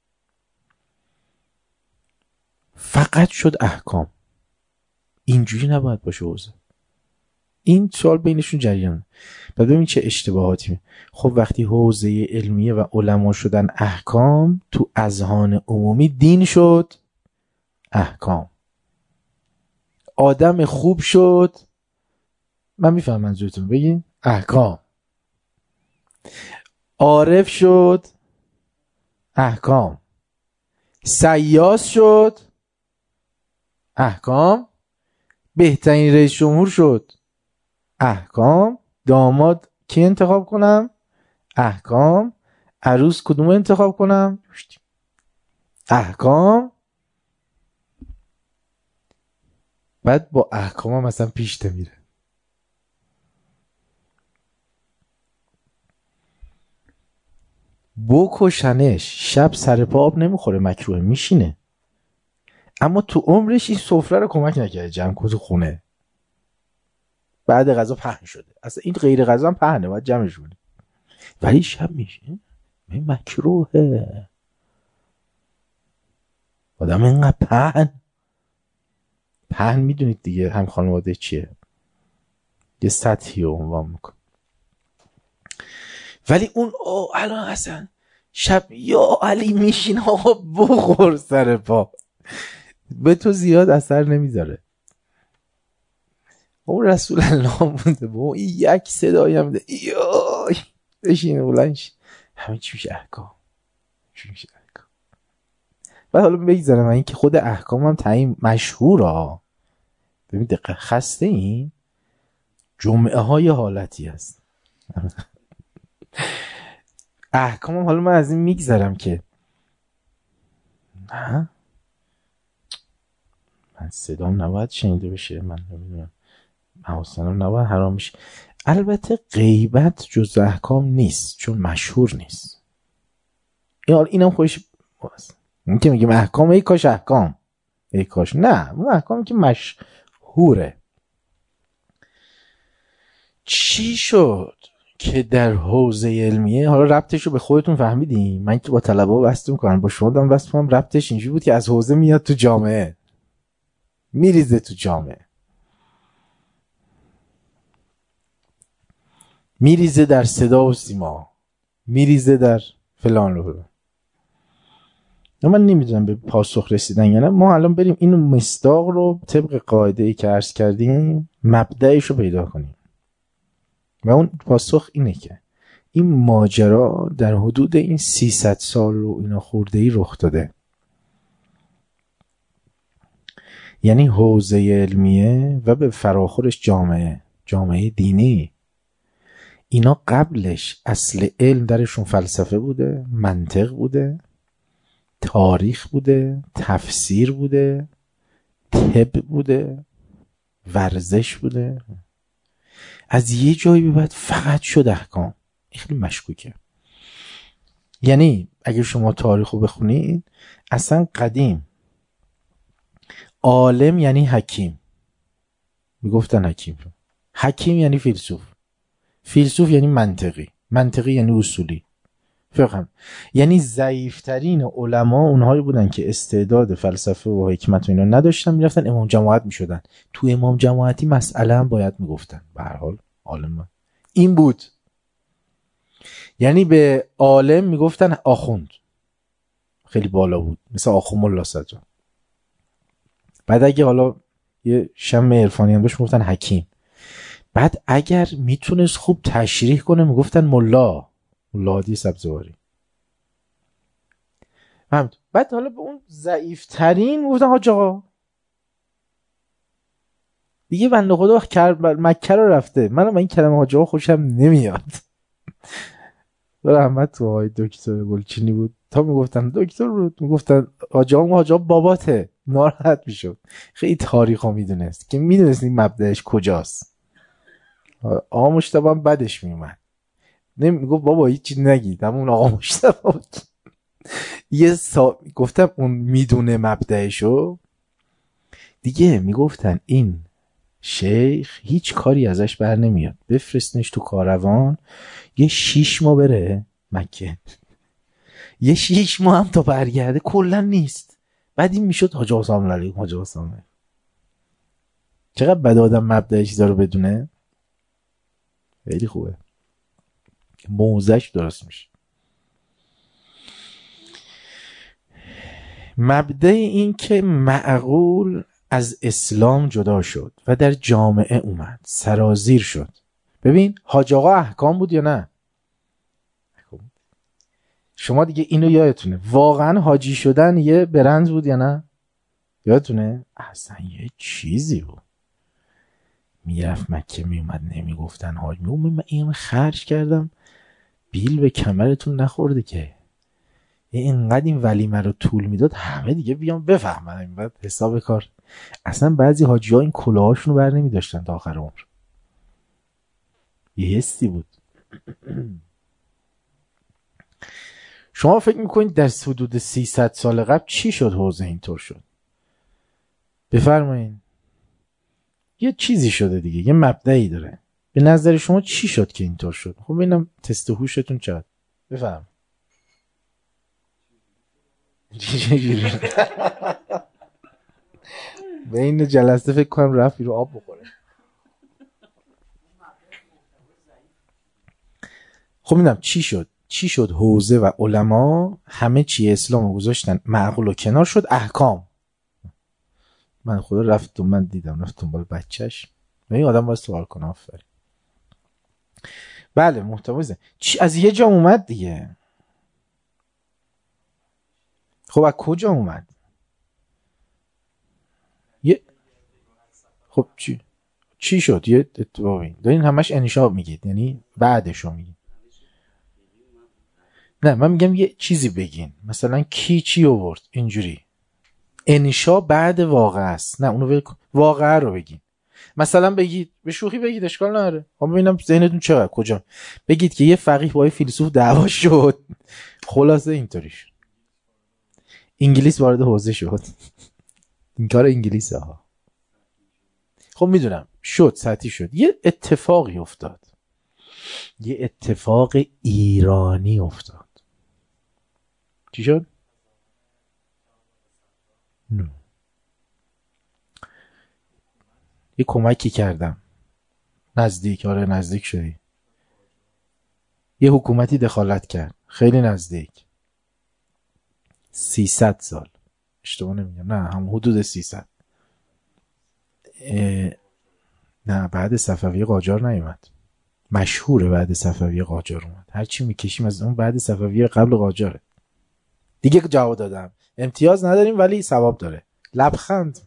فقط شد احکام. اینجوری نباید باشه حوزه. این سوال بینشون جریان. بعد ببین چه اشتباهاتی می. خب وقتی حوزه علمیه و علما شدن احکام، تو اذهان عمومی دین شد احکام. آدم خوب شد، من میفهم منظورتون، بگین احکام. عارف شد احکام. سیاس شد احکام. بهترین رئیس جمهور شد احکام. داماد کی انتخاب کنم؟ احکام. عروس کدوم انتخاب کنم؟ احکام. بعد با احکام هم مثلا پیش میره. بکشنش شب سر پا آب نمیخوره، مکروه، میشینه. اما تو عمرش این سفره رو کمک نکرده جمع کنه تو خونه. بعد غذا پهن شده، اصلا این غیر غذا هم پهنه، باید جمعش کنه، ولی شب میشه این مکروهه. آدم اینقدر پهن پهن میدونید دیگه هم خانواده چیه، یه سطحی رو عنوان میکن. ولی اون او الان اصلا شب یا علی میشین آقا بخور سر پا، به تو زیاد اثر نمیذاره. اون رسول الله بوده با این یک صدایی هم ده یای بشین بلنش، همه چی میشه احکام، چی میشه احکام. بعد حالا بگذارم من این که خود احکام هم تعیین مشهوره. ببین دقیقه خسته این جمعه های حالتی هست. احکام هم حالا من از این میگذارم که نه من صدام نباید شنیده بشه، من نمیدونم حواسم نباید حرام میشه. البته غیبت جز احکام نیست چون مشهور نیست. یا اینم خوش این که میگیم احکام ای کاش احکام ای کاش، نه اون احکامی که مشهوره. چی شد که در حوزه علمیه، حالا ربطش رو به خودتون فهمیدیم، من که با طلبه بحث میکنم با شما دارم بحث میکنم، ربطش اینجوری بود که از حوزه میاد تو جامعه، میریزه تو جامعه، میریزه در صدا و سیما، میریزه در فلان رو فلان. من نمیدونم به پاسخ رسیدن یا نه. ما الان بریم اینو مصداق رو طبق قاعده ای که عرض کردیم مبدأش رو پیدا کنیم و اون پاسخ اینه که این ماجرا در حدود این سیصد سال رو اینا خورده ای رخ داده. یعنی حوزه علمیه و به فراخورش جامعه جامعه دینی، اینا قبلش اصل علم درشون فلسفه بوده، منطق بوده، تاریخ بوده، تفسیر بوده، طب بوده، ورزش بوده. از یه جایی به بعد فقط شد احکام. خیلی مشکوکه. یعنی اگه شما تاریخ رو بخونید اصلا قدیم عالم یعنی حکیم، میگفتن حکیم، حکیم یعنی فیلسوف، فیلسوف یعنی منطقی، منطقی یعنی اصولی، فقط یعنی ضعیفترین علما اونهایی بودن که استعداد فلسفه و حکمت و اینا نداشتن، میرفتن امام جماعت میشدن. تو امام جماعتی مسئله هم باید میگفتن. به هر حال عالم این بود. یعنی به عالم میگفتن آخوند، خیلی بالا بود، مثل آخوند ملا صدرا. بعد اگه حالا یه شم عرفانی هم داشت میگفتن حکیم. بعد اگر میتونست خوب تشریح کنه میگفتن ملا، ملا هادی سبزواری. بعد حالا به اون ضعیف ترین میگفتن حاج آقا. دیگه بنده خدا مکه رو رفته، منم من این کلمه حاج آقا خوشم نمیاد. رحمت تو آقای دکتر گلچینی بود، تا میگفتن دکتر بود میگفتن حاج آقا، حاج آقا باباته، ناراحت میشد. خیلی تاریخو میدونست که میدونست این مبدأش کجاست. آقا مشتبه هم بدش میومد، نمیگفت بابا هیچی نگید، اما اون آقا مشتبه یه سا... گفتم اون میدونه مبدأشو دیگه، میگفتن این شیخ هیچ کاری ازش بر نمیاد، بفرستنش تو کاروان یه شیش ماه بره مکه، یه شیش ماه هم تا برگرده کلا نیست. بعد این میشد حاج آقا سلام علیکم، حاج آقا سلام علیکم. چقدر بد آدم مبدأ چیزا رو بدونه، خیلی خوبه، موزش درست میشه. مبدأ این که معقول از اسلام جدا شد و در جامعه اومد، سرازیر شد. ببین حاج آقا احکام بود یا نه؟ شما دیگه اینو یادتونه، واقعا حاجی شدن یه برند بود یا نه؟ یادتونه؟ اصلا یه چیزی بود. میرفت مکه میومد نمیگفتن حاج، میگم من اینو خرج کردم بیل به کمرتون نخورده که اینقدر این ولیمه رو طول میداد همه دیگه بیان بفهمن این بعد حساب کار. اصلا بعضی حاجی ها این کلاهاشون رو بر نمی داشتن تا آخر عمر. یه حسی بود. شما فکر میکنید در حدود سیصد سال قبل چی شد حوزه اینطور شد؟ بفرمایید. یه چیزی شده دیگه، یه مبدأی داره. به نظر شما چی شد که اینطور شد؟ خب ببینم تست هوشتون چقدر. بفهم. به این جلسه فکر کنم رفت رو آب بخوره. خب میدونم چی شد؟ چی شد حوزه و علما همه چی اسلام گذاشتن معقول و کنار شد احکام. من خدا رفت من دیدم رفت دنبال بچهش. این آدم باید سوال کنه. آفرین. بله محتویزه چی از یه جا اومد دیگه. خب از کجا اومد؟ یه خب چی چی شد؟ یه اتفاقی دارین همش انشا میگید، یعنی بعدشو میگید. نه من میگم یه چیزی بگین، مثلا کی چی آورد اینجوری. انشا بعد واقع است. نه اونو واقعه رو بگین. مثلا بگید به شوخی بگید اشکال نداره. خب ببینم ذهنتون چقدر کجا. بگید که یه فقیه با یه فیلسوف دعوا شد، خلاصه اینطوری شد. انگلیس وارد حوزه شد. این کار انگلیسه ها. خب میدونم شد، سطحی شد. یه اتفاقی افتاد، یه اتفاق ایرانی افتاد. چی شد؟ نه. یه کمکی کردم. نزدیک، آره نزدیک شدی. یه حکومتی دخالت کرد. خیلی نزدیک. سیصد سال. اشتباه نمیگم. نه هم حدود سیصد. نه بعد صفوی قاجار نیومد. مشهوره بعد صفوی قاجار اومد. هرچی میکشیم از اون بعد صفوی قبل قاجاره. دیگه جواب دادم. امتیاز نداریم ولی ثواب داره. لبخند.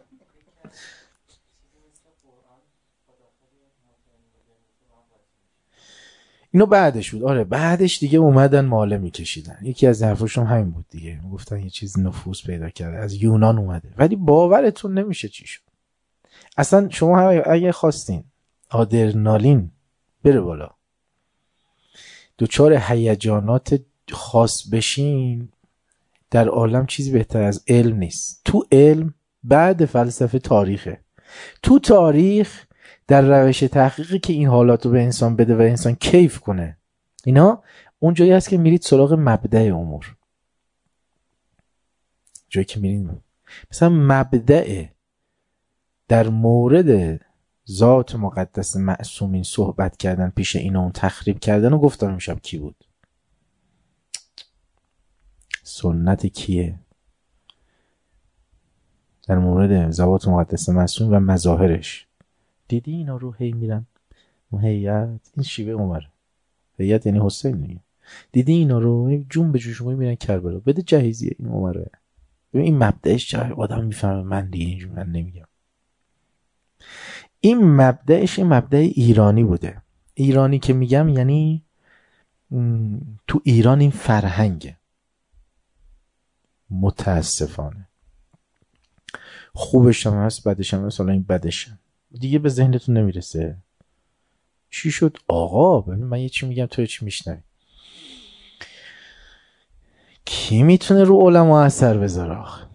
اینو بعدش بود. آره بعدش دیگه اومدن ماله میکشیدن. یکی از حرفاشون همین بود دیگه. گفتن یه چیز نفوذ پیدا کرده از یونان اومده. ولی باورتون نمیشه چی شد. اصلا شما اگه خواستین آدرنالین بره بالا، دوچار هیجانات خاص بشین، در عالم چیزی بهتر از علم نیست. تو علم بعد فلسفه تاریخه. تو تاریخ در روش تحقیقی که این حالاتو به انسان بده و انسان کیف کنه، اینا اون جایی هست که میرید سراغ مبدأ امور. جایی که میرید مثلا مبدأ در مورد ذات مقدس معصومین صحبت کردن، پیش اینا اون تخریب کردن و گفتم امشب کی بود؟ سنت کیه؟ در مورد ذات مقدس معصوم و مظاهرش. دیدی اینا رو هی میرن هیئت، این شیوه عمر، هیئت یعنی حسین دیگه. دیدی اینا رو جون به جوش میرن کربلا، بده جهیزیه این عمره. ببین این مبدأش چه آدم میفهمه. من دیگه اینجوری من نمیگم. این مبدأش این مبدأ ایرانی بوده. ایرانی که میگم یعنی تو ایران این فرهنگه. متاسفانه خوبش هم هست بدش هم هست. حالا این بدش هم دیگه به ذهنتون نمیرسه. چی شد آقا؟ ببین من یه چی میگم تو یه چی میشنوی. کی میتونه رو علما اثر بذاره آخه؟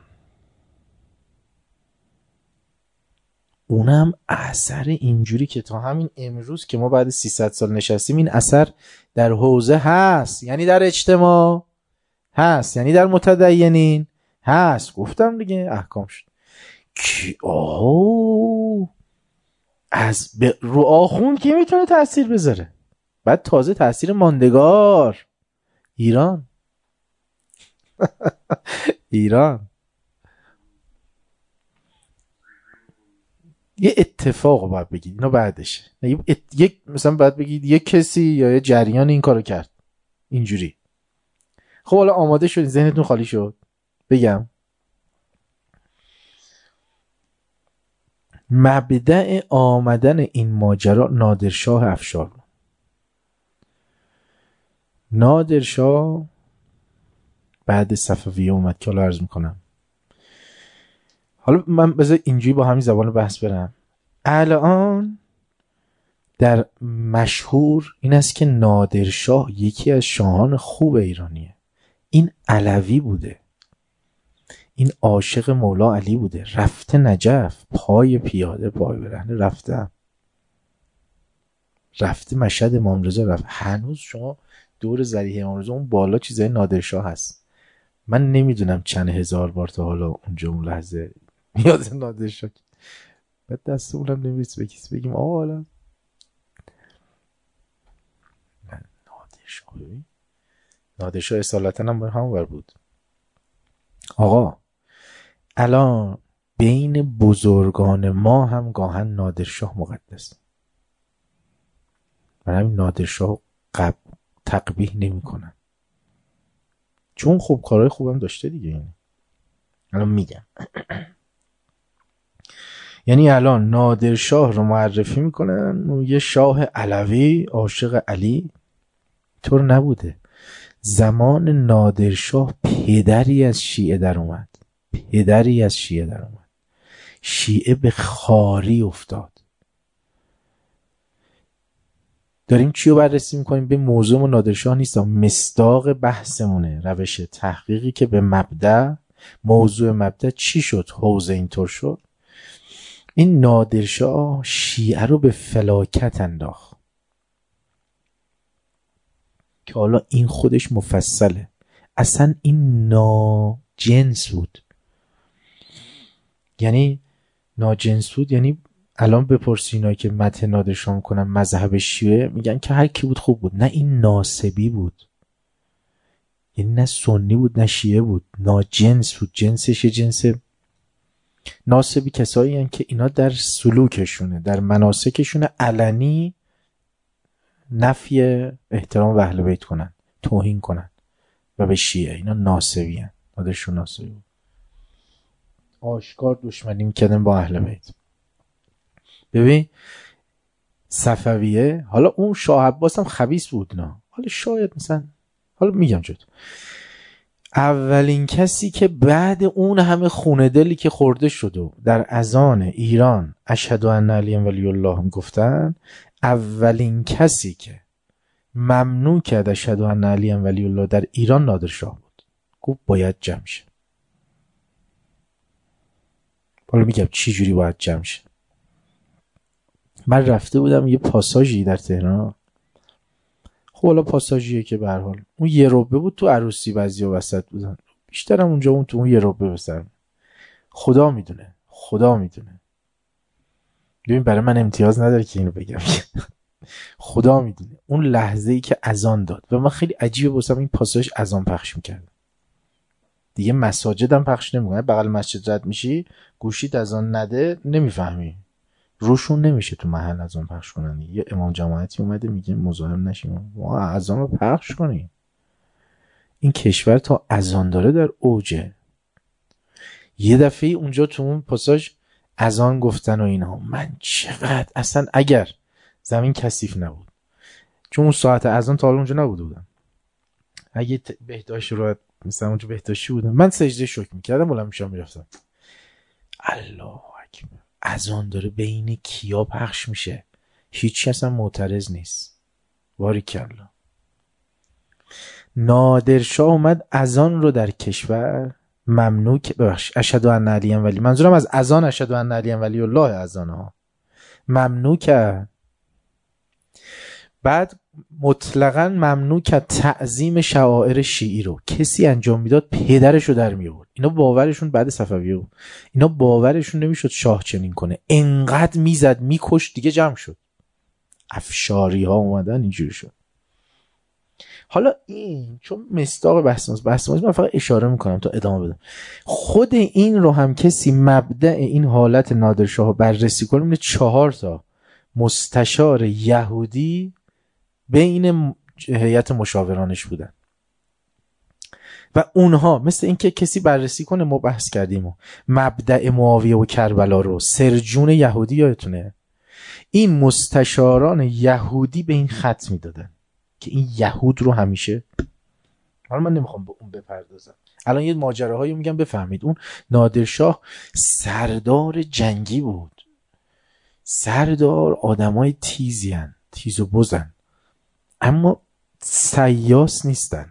اونم اثر اینجوری که تا همین امروز که ما بعد سیصد سال نشستیم این اثر در حوزه هست، یعنی در اجتماع هست، یعنی در متدینین هست. گفتم دیگه احکام شد. کی آهو از ب... رو آخوند کی میتونه تأثیر بذاره؟ بعد تازه تأثیر ماندگار. ایران ایران یه اتفاق باید بگید اینا بعدشه. ات... یک مثلا باید بگید یک کسی یا یه جریان این کارو کرد اینجوری. خب حالا آماده شدید، ذهنتون خالی شد. بگم مبدأ آمدن این ماجرا نادرشاه افشار. نادرشاه بعد صفویه اومد که حالا عرض میکنم. حالا من بذار اینجوری با همین زبان بحث برم. الان در مشهور این است که نادرشاه یکی از شاهان خوب ایرانیه. این علوی بوده، این عاشق مولا علی بوده، رفته نجف، پای پیاده پای برهنه رفته رفته مشهد امام رضا رفت. هنوز شما دور ضریح امام رضا اون بالا چیزای نادرشاه هست. من نمیدونم چند هزار بار تا حالا اونجا اون لحظه یاد نادرشاه بعد دستمونم نمیرس بکیس بگیم آقا حالا نادرشاه ببین نادرشاه اصالتا هم همون بر بود. آقا الان بین بزرگان ما هم گاهن نادرشاه مقدس، من همین نادرشاه قب تقبیح نمی کنم چون خوب کارهای خوبم داشته دیگه. این الان میگم یعنی الان نادرشاه رو معرفی میکنن یه شاه علوی عاشق علی، طور نبوده. زمان نادرشاه پدری از شیعه در اومد، پدری از شیعه در اومد، شیعه به خاری افتاد. داریم چی رو بررسی میکنیم؟ به موضوع نادرشاه نیست، مصداق بحثمونه، روش تحقیقی که به مبدأ، موضوع مبدأ چی شد حوزه اینطور شد. این نادرشاه شیعه رو به فلاکت انداخت که حالا این خودش مفصله. اصلا این ناجنس بود، یعنی ناجنس بود یعنی الان بپرسی اینایی که مدح نادرشاه میکنن مذهب شیعه میگن که هر کی بود خوب بود. نه، این ناسبی بود، یعنی نه سنی بود نه شیعه بود، ناجنس بود. جنسش جنس ناسبی کسایی هن که اینا در سلوکشونه در مناسکشونه علنی نفی احترام به اهل بیت کنن، توهین کنن و به شیعه، اینا ناسبی هن. نادرشاه ناسبی بود، آشکار دشمنی میکردن با اهل بیت. ببین صفویه، حالا اون شاه عباس هم خبیث بود نه، حالا شاید مثلا حالا میگم جد اولین کسی که بعد اون همه خونه دلی که خورده شد و در اذان ایران اشهد ان علی ولی الله میگفتن، اولین کسی که ممنوع کرد اشهد ان علی ولی الله در ایران نادرشاه بود. گفت باید جمع شه. حالا میگم چی جوری باید جمع شه. من رفته بودم یه پاساژی در تهران، خب حالا پاساژیه که به هر حال اون یه ربه بود، تو عروسی بعضیا وسط بودن، بیشترم اونجا اون تو اون یه ربه بسر. خدا میدونه خدا میدونه ببین برای من امتیاز نداره که اینو بگم خدا میدونه اون لحظه ای که اذان داد و من خیلی عجیبه واسم این پاساژ اذان پخش میکرد دیگه. مساجدم پخش نمیکنه، بغل مسجد رد میشی گوشیت اذان نده نمیفهمی، روشون نمیشه تو محل اذان پخش کنن. یه امام جماعتی اومده میگه مزاحم نشیم ما اذان رو پخش کنیم. این کشور تا اذان داره در اوجه. یه دفعه اونجا تو اون پاساژ اذان گفتن و اینا، من چقدر اصلا اگر زمین کثیف نبود، چون اون ساعت اذان تا حالا اونجا نبوده بودم، اگه بهداشت رو مثلا اونجا بهداشتی بودم من سجده شکر میکردم بلند میشم میرفتم. الله اکبر، اذان داره بین کیا پخش میشه، هیچ کس هم معترض نیست. باریکالله. نادرشاه اومد اذان رو در کشور ممنوع که ببخش اشهد ان علی ولی، منظورم از اذان اشهد ان علی ولی الله اذان ها ممنوع کرد. بعد مطلقاً ممنوع کرد تعظیم شعائر شیعی رو. کسی انجام میداد پدرش رو در می آورد. اینا باورشون بعد صفویه بود، اینا باورشون نمیشد شاه چنین کنه، انقدر میزد میکشت دیگه جمع شد. افشاری ها اومدن اینجوری شد. حالا این چون مصداق بحث ماست بحث ماست من فقط اشاره میکنم تا ادامه بدم. خود این رو هم کسی مبدأ این حالت نادرشاه بررسی کنه، میگه چهار تا مستشار یهودی بین هیئت مشاورانش بودن و اونها مثل اینکه کسی بررسی کنه، ما بحث کردیم و مبدأ معاویه و کربلا رو، سرجون یهودی یادتونه، این مستشاران یهودی به این خط میدادن که این یهود رو همیشه، حالا من نمیخوام به اون بپردازم، الان یه ماجراهایی میگم بفهمید. اون نادرشاه سردار جنگی بود، سردار آدمای تیزی هن. تیز و بزن، اما سیاس نیستن.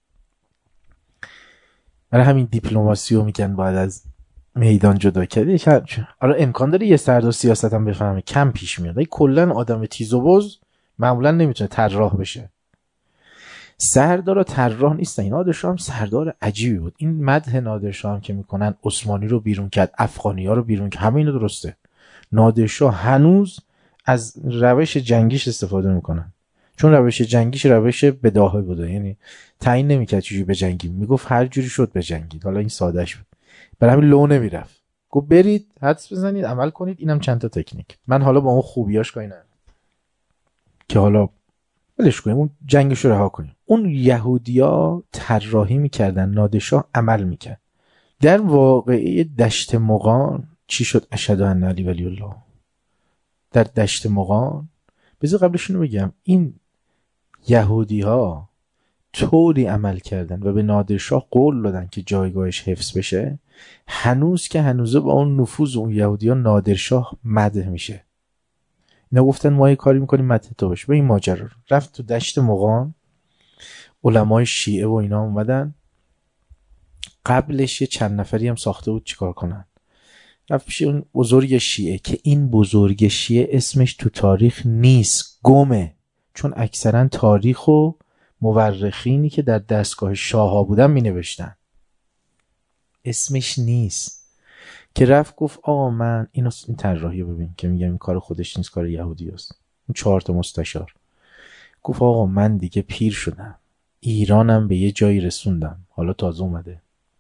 برای همین دیپلماسی رو میگن باید از میدان جدا کرده. آره امکان داره یه سردار سیاست هم بفهمه، کم پیش میاد. ای کلن آدم تیز و بز معمولا نمیتونه طراح بشه. سردار و طراح نیستن. این نادرشاه هم سردار عجیبی بود. این مدح نادرشاه هم که میکنن عثمانی رو بیرون کرد، افغانی ها رو بیرون کرد، همه اینو درسته. نادرشاه هنوز از روش جنگیش استفاده میکنن، چون روش جنگیش روش بداهه بوده، یعنی تعیین نمیکرد چجوری بجنگیم، میگفت هر جوری شد بجنگید. حالا این سادهش بود، برای همین لو نمیرفت، گفت برید حدس بزنید عمل کنید. اینم چند تا تکنیک. من حالا با اون خوبیاش کاری ندارم که حالا ولش کنیم، اون جنگش رو رها کنیم. اون یهودیا طراحی میکردن، نادرشاه عمل میکرد. در واقعه دشت مغان چی شد؟ اشهد ان علی ولی الله. در دشت مغان، بذار قبلش اینو بگم، این یهودی ها طوری عمل کردن و به نادرشاه قول دادن که جایگاهش حفظ بشه، هنوز که هنوزه با اون نفوذ اون یهودی ها نادرشاه مدح میشه. اینا گفتن ما یه کاری میکنیم مدح تو بشه. به این ماجرا رفت تو دشت مغان، علمای شیعه و اینا اومدن. قبلش یه چند نفری هم ساخته بود چیکار کنن. رفت پیش اون بزرگ شیعه که این بزرگ شیعه اسمش تو تاریخ نیست، گمه، چون اکثرا تاریخ و مورخینی که در دستگاه شاه ها بودن می نوشتن اسمش نیست. که رفت گفت آقا من اینو این طراحی ببین که میگم این کار خودش نیست، کار یهودی است. اون چهار تا مستشار گفت آقا من دیگه پیر شدم، ایرانم به یه جایی رسوندم، حالا تازه اومده،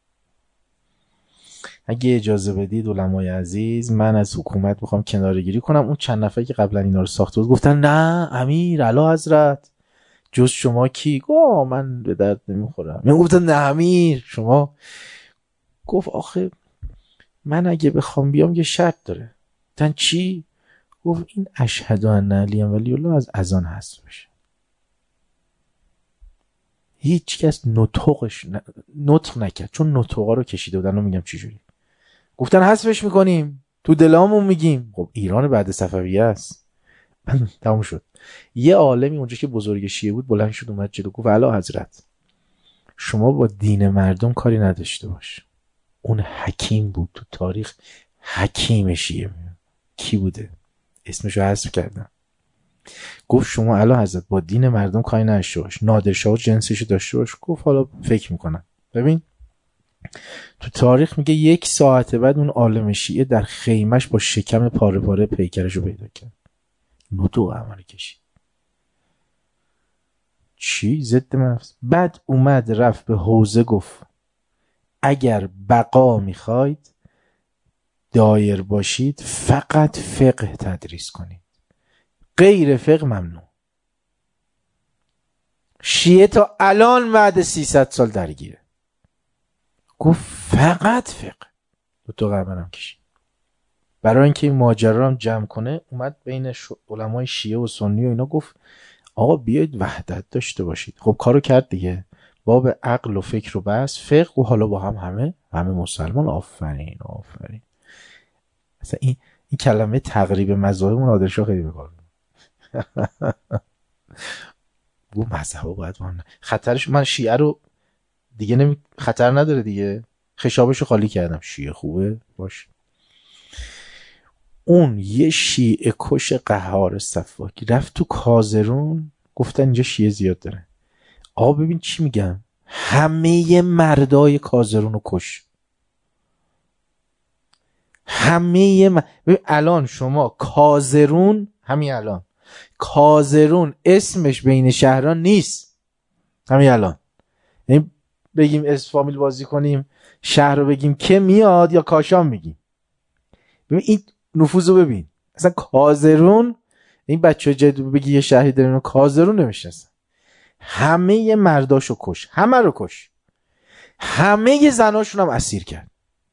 اگه اجازه بدید علمای عزیز من از حکومت میخوام کناره‌گیری کنم. اون چند نفری که قبلا اینا رو ساخته بود گفتن نه امیر اعلی حضرت جز شما کی؟ گفت من به درد نمیخورم. من گفتم نه امیر شما. گفت آخه من اگه بخوام بیام یه شرط داره. گفتن چی؟ گفت این اشهد ان علی ولی الله از اذان حذف بشه. هیچ کس نطقش ن... نطق نکرد، چون نطقا رو کشیده بودن. رو میگم چی جوری گفتن حذفش میکنیم، تو دلامون میگیم. خب ایران بعد صفویه است. تموم شد. یه عالمی اونجا که بزرگ شیعه بود بلند شد اومد جلو گفت اعلی حضرت شما با دین مردم کاری نداشته باش. اون حکیم بود تو تاریخ، حکیم شیعه. کی بوده؟ اسمشو حذف کردن. گفت شما اعلی حضرت با دین مردم کاری نداشته باش، نادرشاه جنسشو داشته باش. گفت حالا فکر میکنم. ببین تو تاریخ میگه یک ساعت بعد اون عالم شیعه در خیمش با شکم پاره پاره پیکرشو پیدا کرد. نطق عمل کشید. چی؟ ضد نفس. بعد اومد رفت به حوزه گفت اگر بقا میخواید دایر باشید فقط فقه تدریس کنید، غیر فقه ممنوع. شیعه تا الان بعد سیصد سال درگیره. گفت فقط فقه. دو تا قربانم کشید. برای اینکه این ماجرا رو جمع کنه اومد بین علمای شیعه و سنی و اینا گفت آقا بیایید وحدت داشته باشید. خب کارو کرد دیگه، باب عقل و فکر و بس فقه و حالا با هم همه همه مسلمان. آفرین آفرین. مثلا این این کلمه تقریب مذاهب نادرشاه خیلی بکار بود. مذهب باید با هم خطرش. من شیعه رو دیگه نمی خطر نداره دیگه، خشابشو خالی کردم. شیعه خوبه باش. اون یه شیعه کش قهار صفاکی رفت تو کازرون، گفتن اینجا شیعه زیاد داره. آقا ببین چی میگم، همه مردای کازرون رو کش. همه م... ببین الان شما کازرون، همین الان کازرون اسمش بین شهران نیست. همین الان یعنی بگیم اسم فامیل بازی کنیم شهر رو بگیم که میاد یا کاشان میگیم. ببین این نفوذ رو ببین. اصلا کازرون، این بچه جدید بگی یه شهری داریم کازرون نمیشناسن. همه مرداشو کش، همه رو کش، همه زناشون هم اسیر کرد.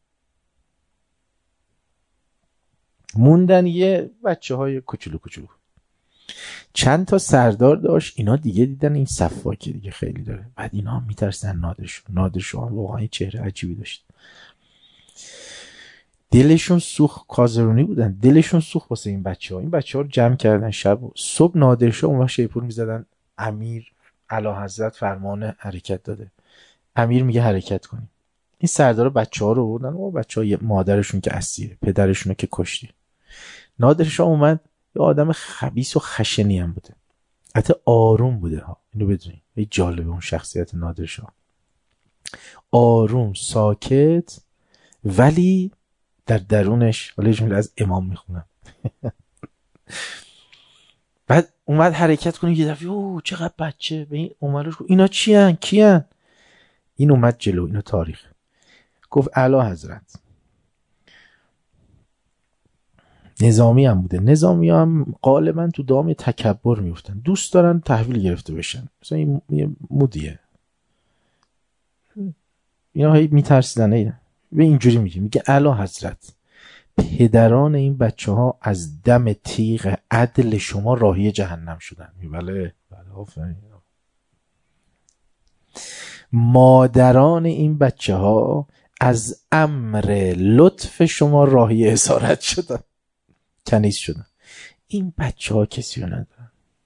موندن یه بچه های کوچولو کوچولو. چند تا سردار داشت. اینا دیگه دیدن این صفاکی دیگه خیلی داره. بعد اینا میترسن نادرشاه. نادرشاه واقعا چهره عجیبی داشت. دلشون سوخت، کازرونی بودن، دلشون سوخت واسه این بچه ها. این بچه ها رو جمع کردن شب، صبح نادرشاه اون وقت شیپور میزدن امیر اعلیحضرت فرمان حرکت داده، امیر میگه حرکت کنیم. این سردار بچه ها رو بردن و بچه ها مادرشون که اسیره، پدرشون رو که کشتی. نادرشاه اومد، یه آدم خبیث و خشنی هم بوده، حتی آروم بوده ها، اینو بدونی. یه جالبه اون شخصیت نادرشاه، آروم ساکت، ولی در درونش، حالا جمله از امام میخونم بعد اومد حرکت کنه، یه دفعه اوه چقدر بچه به این اومدش، اینا چی هن کی هن؟ این اومد جلو، اینا تاریخ گفت اعلی حضرت. نظامی هم بوده، نظامی هم غالبا تو دام تکبر میفتن، دوست دارن تحویل گرفته بشن، مثلا این یه مودیه، اینا هی میترسیدن. اینا به اینجوری میگه، میگه اعلی حضرت پدران این بچه ها از دم تیغ عدل شما راهی جهنم شدن. بله بله آفرین. مادران این بچه ها از امر لطف شما راهی اسارت شدن، کنیز شدن. این بچه ها کسی رو ندارن.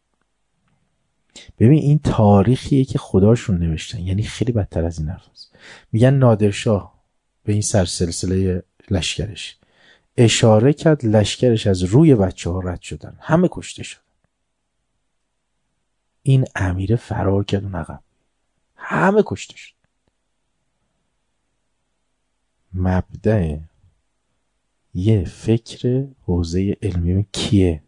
ببین این تاریخیه که خداشون نوشتن، یعنی خیلی بدتر از این حرف هست. میگن نادرشاه به این سرسلسله لشکرش اشاره کرد، لشکرش از روی بچه ها رد شدن، همه کشته شد. این امیر فرار کرد اون عقب، همه کشته شد. مبدأ یه فکر حوزه علمی کیه؟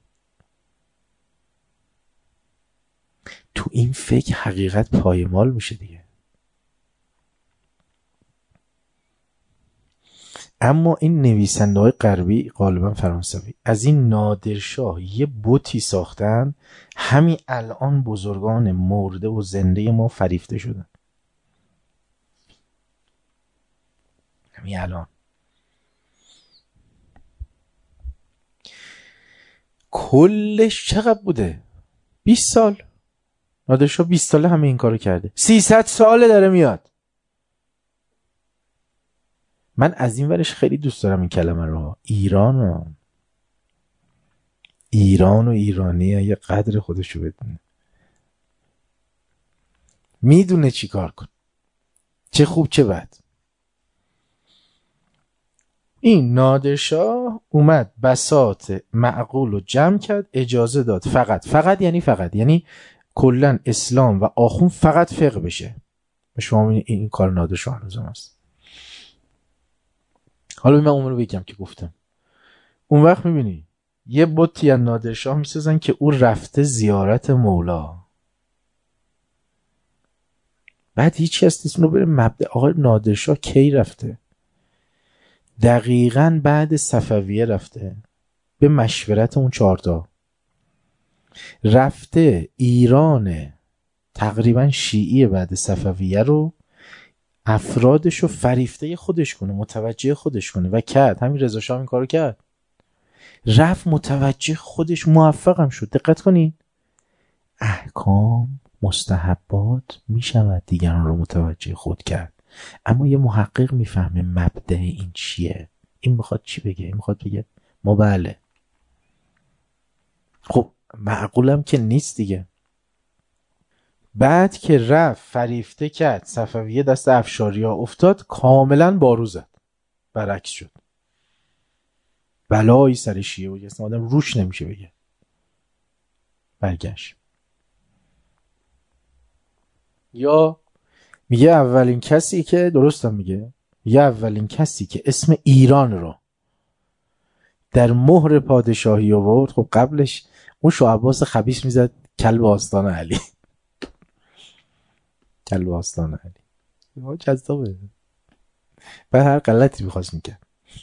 تو این فکر حقیقت پایمال میشه دیگه. اما این نویسنده های غربی، غالبا فرانسوی، از این نادرشاه یه بوتی ساختن، همین الان بزرگان مرده و زنده ما فریفته شدن. همین الان کلش چقدر بوده؟ بیست سال. نادرشاه بیست ساله همه این کارو کرده، سیصد ساله داره میاد. من از این ورش خیلی دوست دارم این کلمه رو، ایران رو. ایران و ایرانی یه قدر خودشو بدونه، میدونه چی کار کن، چه خوب چه بد. این نادرشاه اومد بساط معقول رو جمع کرد، اجازه داد فقط فقط یعنی فقط یعنی کلن اسلام و آخون فقط فقه بشه. شما این, این کار نادرشاه هنوزم هست. حالا من اون رو بگم که گفتم، اون وقت میبینی یه بوتی از نادرشاه میسازن که او رفته زیارت مولا، بعد هیچ کس نیست اونو بره مبدأ آقای نادرشاه کی رفته؟ دقیقاً بعد صفویه رفته، به مشورت اون چهارتا رفته ایران تقریبا شیعی بعد صفویه رو افرادش رو فریفته خودش کنه، متوجه خودش کنه و کرد. همین رضا شاه این کارو کرد، رفت متوجه خودش، موفقم شد. دقت کنین احکام مستحبات میشود دیگران رو متوجه خود کرد، اما یه محقق میفهمه مبدأ این چیه، این میخواد چی بگه، این میخواد بگه ما بله. خب معقولم که نیست دیگه. بعد که رفت فریفته کرد، صفویه دست افشاریا افتاد، کاملا بارو زد، برعکس شد، بلایی سر شیعه و اصلا آدم روش نمیشه بگه. برگشت. یا میگه اولین کسی که، درستم میگه، میگه اولین کسی که اسم ایران رو در مهر پادشاهی آورد، خب قبلش اون شاه عباس خبیث میزد کلب آستان علی کلب آستان علی ها جذابه، بعد هر غلطی میخواست میکرد.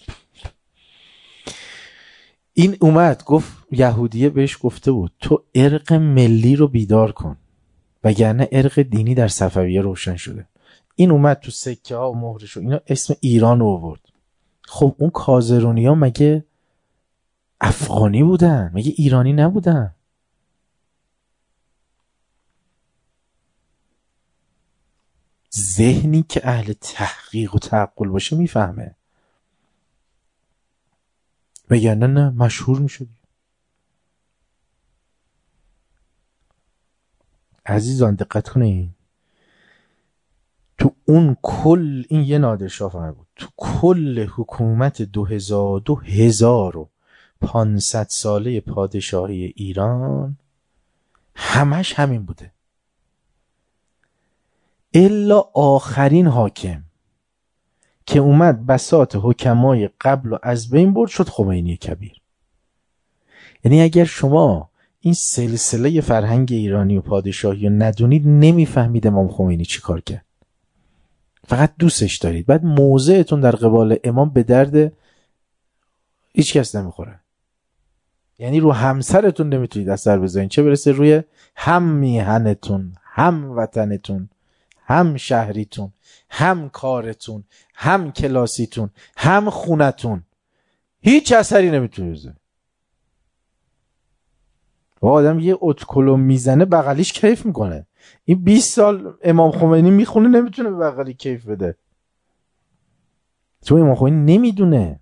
این اومد گفت، یهودیه بهش گفته بود تو ارق ملی رو بیدار کن وگرنه ارق دینی در صفویه روشن شده. این اومد تو سکه ها و مهرش و اینا اسم ایران رو آورد. خب اون کازرونی ها مگه افغانی بودن؟ مگه ایرانی نبودن؟ ذهنی که اهل تحقیق و تعقل باشه میفهمه. وگرنه نه مشهور میشد. عزیزان دقت کنین، تو اون کل، این یه نادرشاه فقط بود، تو کل حکومت دو هزار دو هزار و پانصد ساله پادشاهی ایران همش همین بوده، الا آخرین حاکم که اومد بساط حکمای قبل و از بین برد شد خمینی کبیر. یعنی اگر شما این سلسله فرهنگ ایرانی و پادشاهی رو ندونید نمیفهمید امام خمینی چی کار کرد. فقط دوستش دارید، بعد موضعتون در قبال امام به درد هیچ کس نمیخوره. یعنی رو همسرتون نمیتونید اثر بذارین، چه برسه روی هم میهنتون، هم وطنتون، هم شهریتون، هم کارتون، هم کلاسیتون، هم خونتون. هیچ اثری نمیتونه بذاره. و آدم یه اتکلو میزنه بغلیش کیف میکنه. این بیست سال امام خمینی میخونه نمیتونه به بغلی کیف بده، چون امام خمینی نمیدونه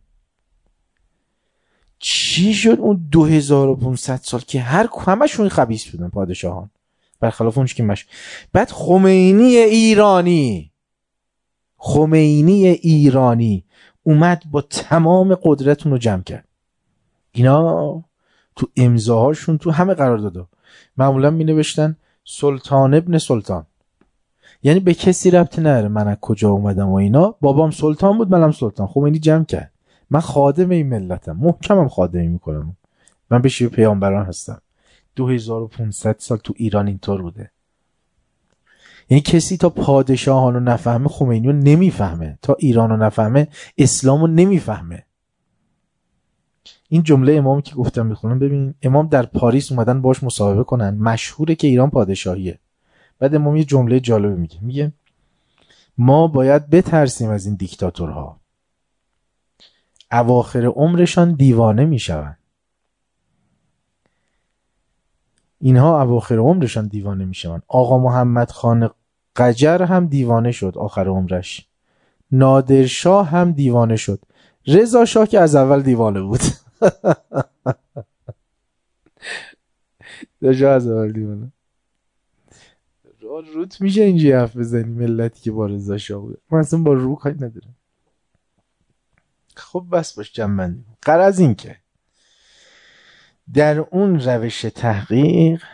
چی شد اون دو هزار و پانصد سال که هر همشون خبیث بودن پادشاهان، برخلاف اونش که مش. بعد خمینی ایرانی خمینی ایرانی اومد با تمام قدرتون رو جمع کرد. اینا تو امضاهاشون تو همه قرار داده معمولا می نوشتن سلطان ابن سلطان، یعنی به کسی ربطی نداره من از کجا اومدم و اینا، بابام سلطان بود منم سلطان. خمینی جمع کرد من خادم این ملتم، محکمم خادمی میکنم، من به شیوه پیامبران هستم. دو هزار و پانصد سال تو ایران اینطور بوده. یعنی کسی تا پادشاهانو نفهمه خمینی رو نمیفهمه، تا ایرانو نفهمه اسلامو نمیفهمه. این جمله امامی که گفتم میخونم، ببین امام در پاریس اومدن باش مصاحبه کنن، مشهوره که ایران پادشاهیه. بعد امام یه جمله جالب میگه، میگه ما باید بترسیم از این دیکتاتورها، اواخر عمرشان دیوانه میشون. اینها اواخر عمرشان دیوانه میشون. آقا محمد خان قجر هم دیوانه شد آخر عمرش، نادرشاه هم دیوانه شد، رضا شاه که از اول دیوانه بود. رضا از اول دیوانه. روت میشه اینجوری حرف بزنی ملتی که با رضا شاه بود؟ من اصلا با رو کاری ندارم. خب بس باش جنبندی. غرض این که در اون روش تحقیق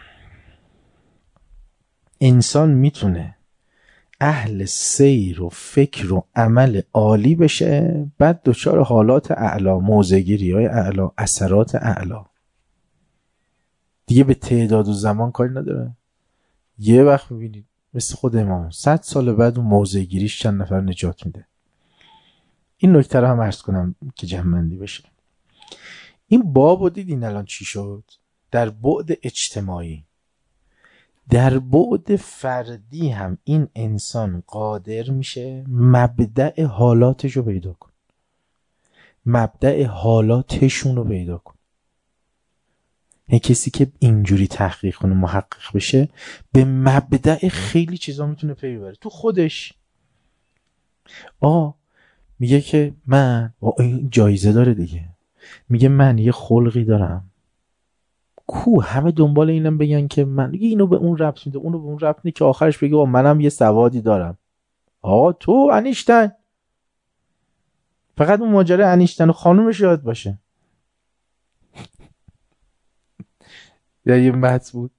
انسان میتونه اهل سیر و فکر و عمل عالی بشه، بعد دچار حالات اعلا، موضع‌گیری های اعلا، اثرات اعلا. دیگه به تعداد و زمان کاری نداره. یه وقت میبینید مثل خود امام صد سال بعد اون موضع‌گیریش چند نفر نجات میده. این نکته رو هم عرض کنم که جمع‌بندی بشه. این بابو دیدین الان چی شد؟ در بعد اجتماعی، در بعد فردی هم این انسان قادر میشه مبدأ حالاتش رو پیدا کن، مبدأ حالاتشون رو پیدا کن. یعنی کسی که اینجوری تحقیق کنه، محقق بشه، به مبدأ خیلی چیزا میتونه پی ببره تو خودش. آه میگه که من این جایزه داره دیگه، میگه من یه خلقی دارم، کو همه دنبال اینم بگن که من اینو به اون ربط میده، اونو به اون ربط میده، که آخرش بگه آقا منم یه سوادی دارم. آقا تو انیشتین، فقط اون ماجرا انیشتین و خانومش یاد باشه. یا یه متن بود،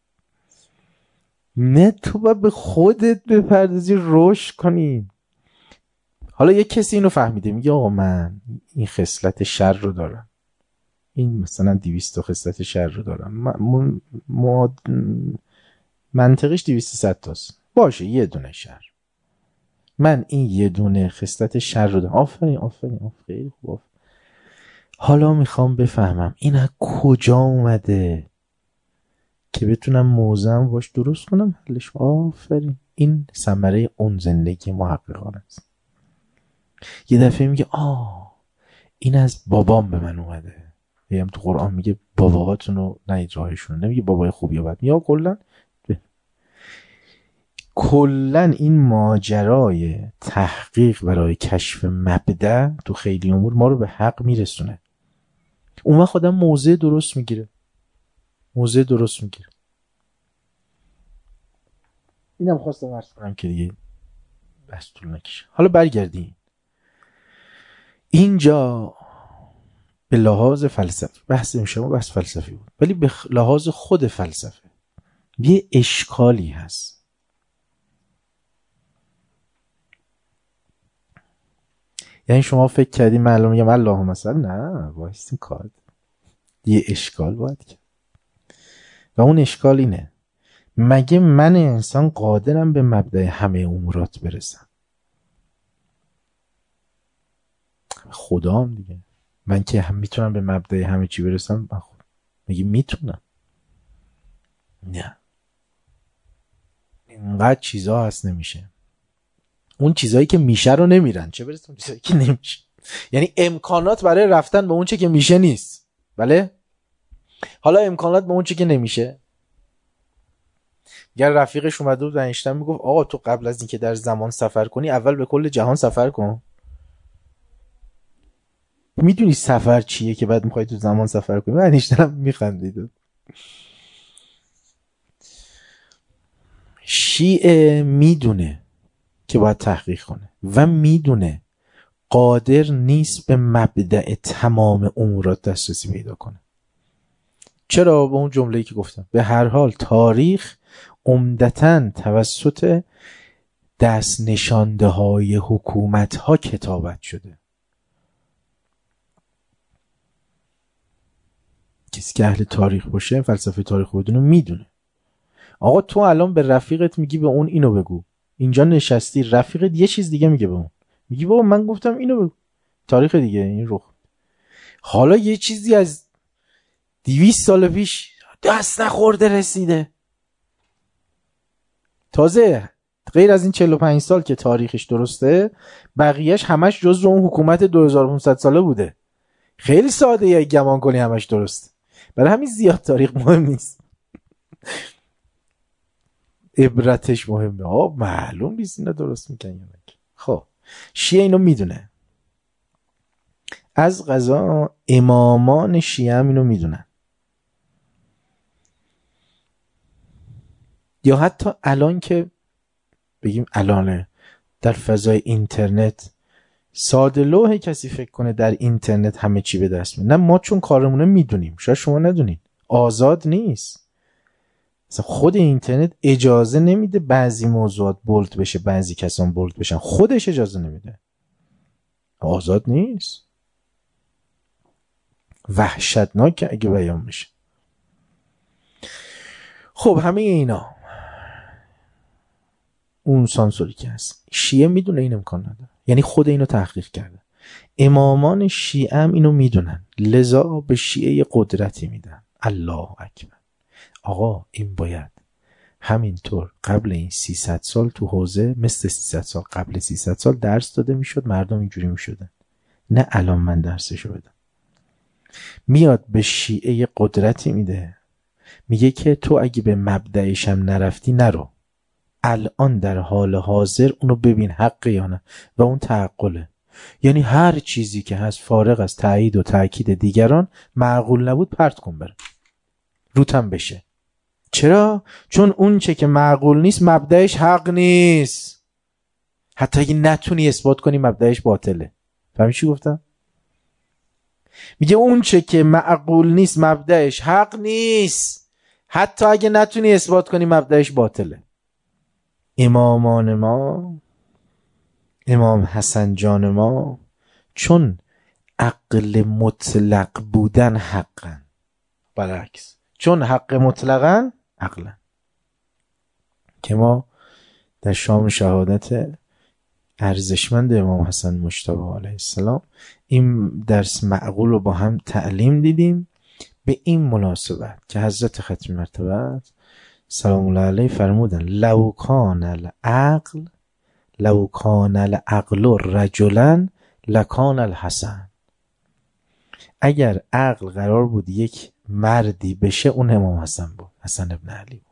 نه تو باید به خودت بپردازی، رشد کنی. حالا یه کسی اینو فهمیده، میگه آقا من این خصلت شر رو دارم، این مثلا دویست خصلت شر رو دارم، من م... منطقش دویست صد تاست، باشه یه دونه شر، من این یه دونه خصلت شر رو دارم. آفرین آفرین آفرین خوب آفرین. حالا میخوام بفهمم این از کجا اومده که بتونم موضوعم باش درست کنم حلش. آفرین، این ثمره اون زندگی محققانه است. یه دفعه میگه آه این از بابام به من اومده. میگم تو قرآن میگه باباهاتون رو نید راهشون، نمیگه بابای خوبی و بد، یا کلا کلا این ماجرای تحقیق برای کشف مبدأ تو خیلی امور ما رو به حق میرسونه. اون وقت آدم موضع درست میگیره، موضع درست میگیره. اینم خواستم عرض کنم که دیگه بس طول نکشه. حالا برگردیم اینجا. به لحاظ فلسفی بحث میشه، بحث فلسفی بود، ولی به لحاظ خود فلسفه یه اشکالی هست. یعنی شما فکر کردی معلوم میگم اللهم مثلا، نه وایسین کار یه اشکال باید کرد و اون اشکال اینه: مگه من انسان قادرم به مبدأ همه امورات برسم؟ خدا هم دیگه. من که هم میتونم به مبدأ همه چی برسم؟ من خود مگه میتونم؟ نه، اینقدر چیزا هست نمیشه. اون چیزایی که میشه رو نمیرن، چه برسه اون چیزایی که نمیشه. یعنی امکانات برای رفتن به اون چه که میشه نیست. بله؟ حالا امکانات به اون چه که نمیشه. گر رفیقش اومد و اینشتین میگفت آقا تو قبل از اینکه در زمان سفر کنی اول به کل جهان سفر کن. میدونی سفر چیه که بعد میخوای تو زمان سفر کنی؟ اینشتین هم میخندید. شیعه میدونه که باید تحقیق کنه و میدونه قادر نیست به مبدأ تمام امورات دسترسی پیدا کنه. چرا؟ به اون جمله‌ای که گفتم. به هر حال تاریخ عمدتاً توسط دست نشانده های حکومت ها کتابت شده. کسی که اهل تاریخ باشه، فلسفه تاریخ بدونه، میدونه. آقا تو الان به رفیقت میگی به اون اینو بگو، اینجا نشستی رفیقت یه چیز دیگه میگه به اون، میگی بابا من گفتم اینو بگو، تاریخ دیگه این رخ. حالا یه چیزی از دویست سال پیش دست نخورده رسیده، تازه غیر از این چهل و پنج سال که تاریخش درسته بقیهش همش جزء اون حکومت دو هزار و پانصد ساله بوده. خیلی ساده یه گمان کنی همش درست، برای همین زیاد تاریخ مهم نیست. عبرتش مهمه. آه معلوم نیست اینا درست میکنن یا نه. خب شیعه اینو میدونه، از قضا امامان شیعه هم اینو میدونن. یا حتی الان که بگیم الانه در فضای اینترنت ساده لوحه کسی فکر کنه در اینترنت همه چی به دست میاد. نه ما چون کارمونه میدونیم، شاید شما ندونین. آزاد نیست. مثلا خود اینترنت اجازه نمیده بعضی موضوعات بولد بشه، بعضی کسان بولد بشن، خودش اجازه نمیده. آزاد نیست. وحشتناک اگه بیان بشه. خب همه اینا اون سانسوری که هست، شیعه میدونه این امکان نداره، یعنی خود اینو تحقیق کرده. امامان شیعه هم اینو میدونن، لذا به شیعه قدرتی میدن. الله اکبر. آقا این باید همینطور قبل این سیصد سال تو حوزه، مثل سیصد سال قبل سیصد سال درس داده میشد، مردم اینجوری میشدن. نه الان من درسشو بدم. میاد به شیعه قدرتی میده، میگه که تو اگه به مبدأش هم نرفتی نرو، الان در حال حاضر اونو ببین حق یا نه، و اون تعقله. یعنی هر چیزی که هست فارغ از تایید و تاکید دیگران معقول نبود پرت کن بره، روتم بشه. چرا؟ چون اون چه که معقول نیست مبدأش حق نیست، حتی اگه نتونی اثبات کنی مبدأش باطله. فهمی چی گفتم؟ میگه اون چه که معقول نیست مبدأش حق نیست، حتی اگه نتونی اثبات کنی مبدأش باطله. امامان ما، امام حسن جان ما، چون عقل مطلق بودن حقن، برعکس چون حق مطلقن عقلن، که ما در شام شهادت ارزشمند امام حسن مجتبی علیه السلام این درس معقول رو با هم تعلیم دیدیم. به این مناسبت که حضرت ختم مرتبه سلام الله علیه فرمودن لو کان العقل لو کان العقل رجلا لکان الحسن، اگر عقل قرار بود یک مردی بشه اون امام حسن بود، حسن ابن علی بود.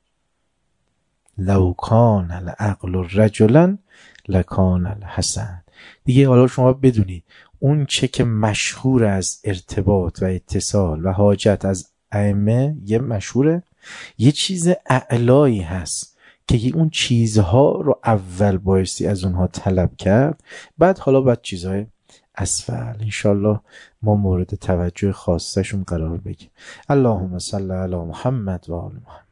لو کان العقل رجلا لکان الحسن. دیگه حالا شما بدونید اون چه که مشهور از ارتباط و اتصال و حاجت از ائمه یه مشهوره، یه چیز اعلایی هست که اون چیزها رو اول بایستی از اونها طلب کرد، بعد حالا بعد چیزهای اسفل انشالله ما مورد توجه خاصشون قرار بگیم. اللهم صل علی محمد و آل محمد.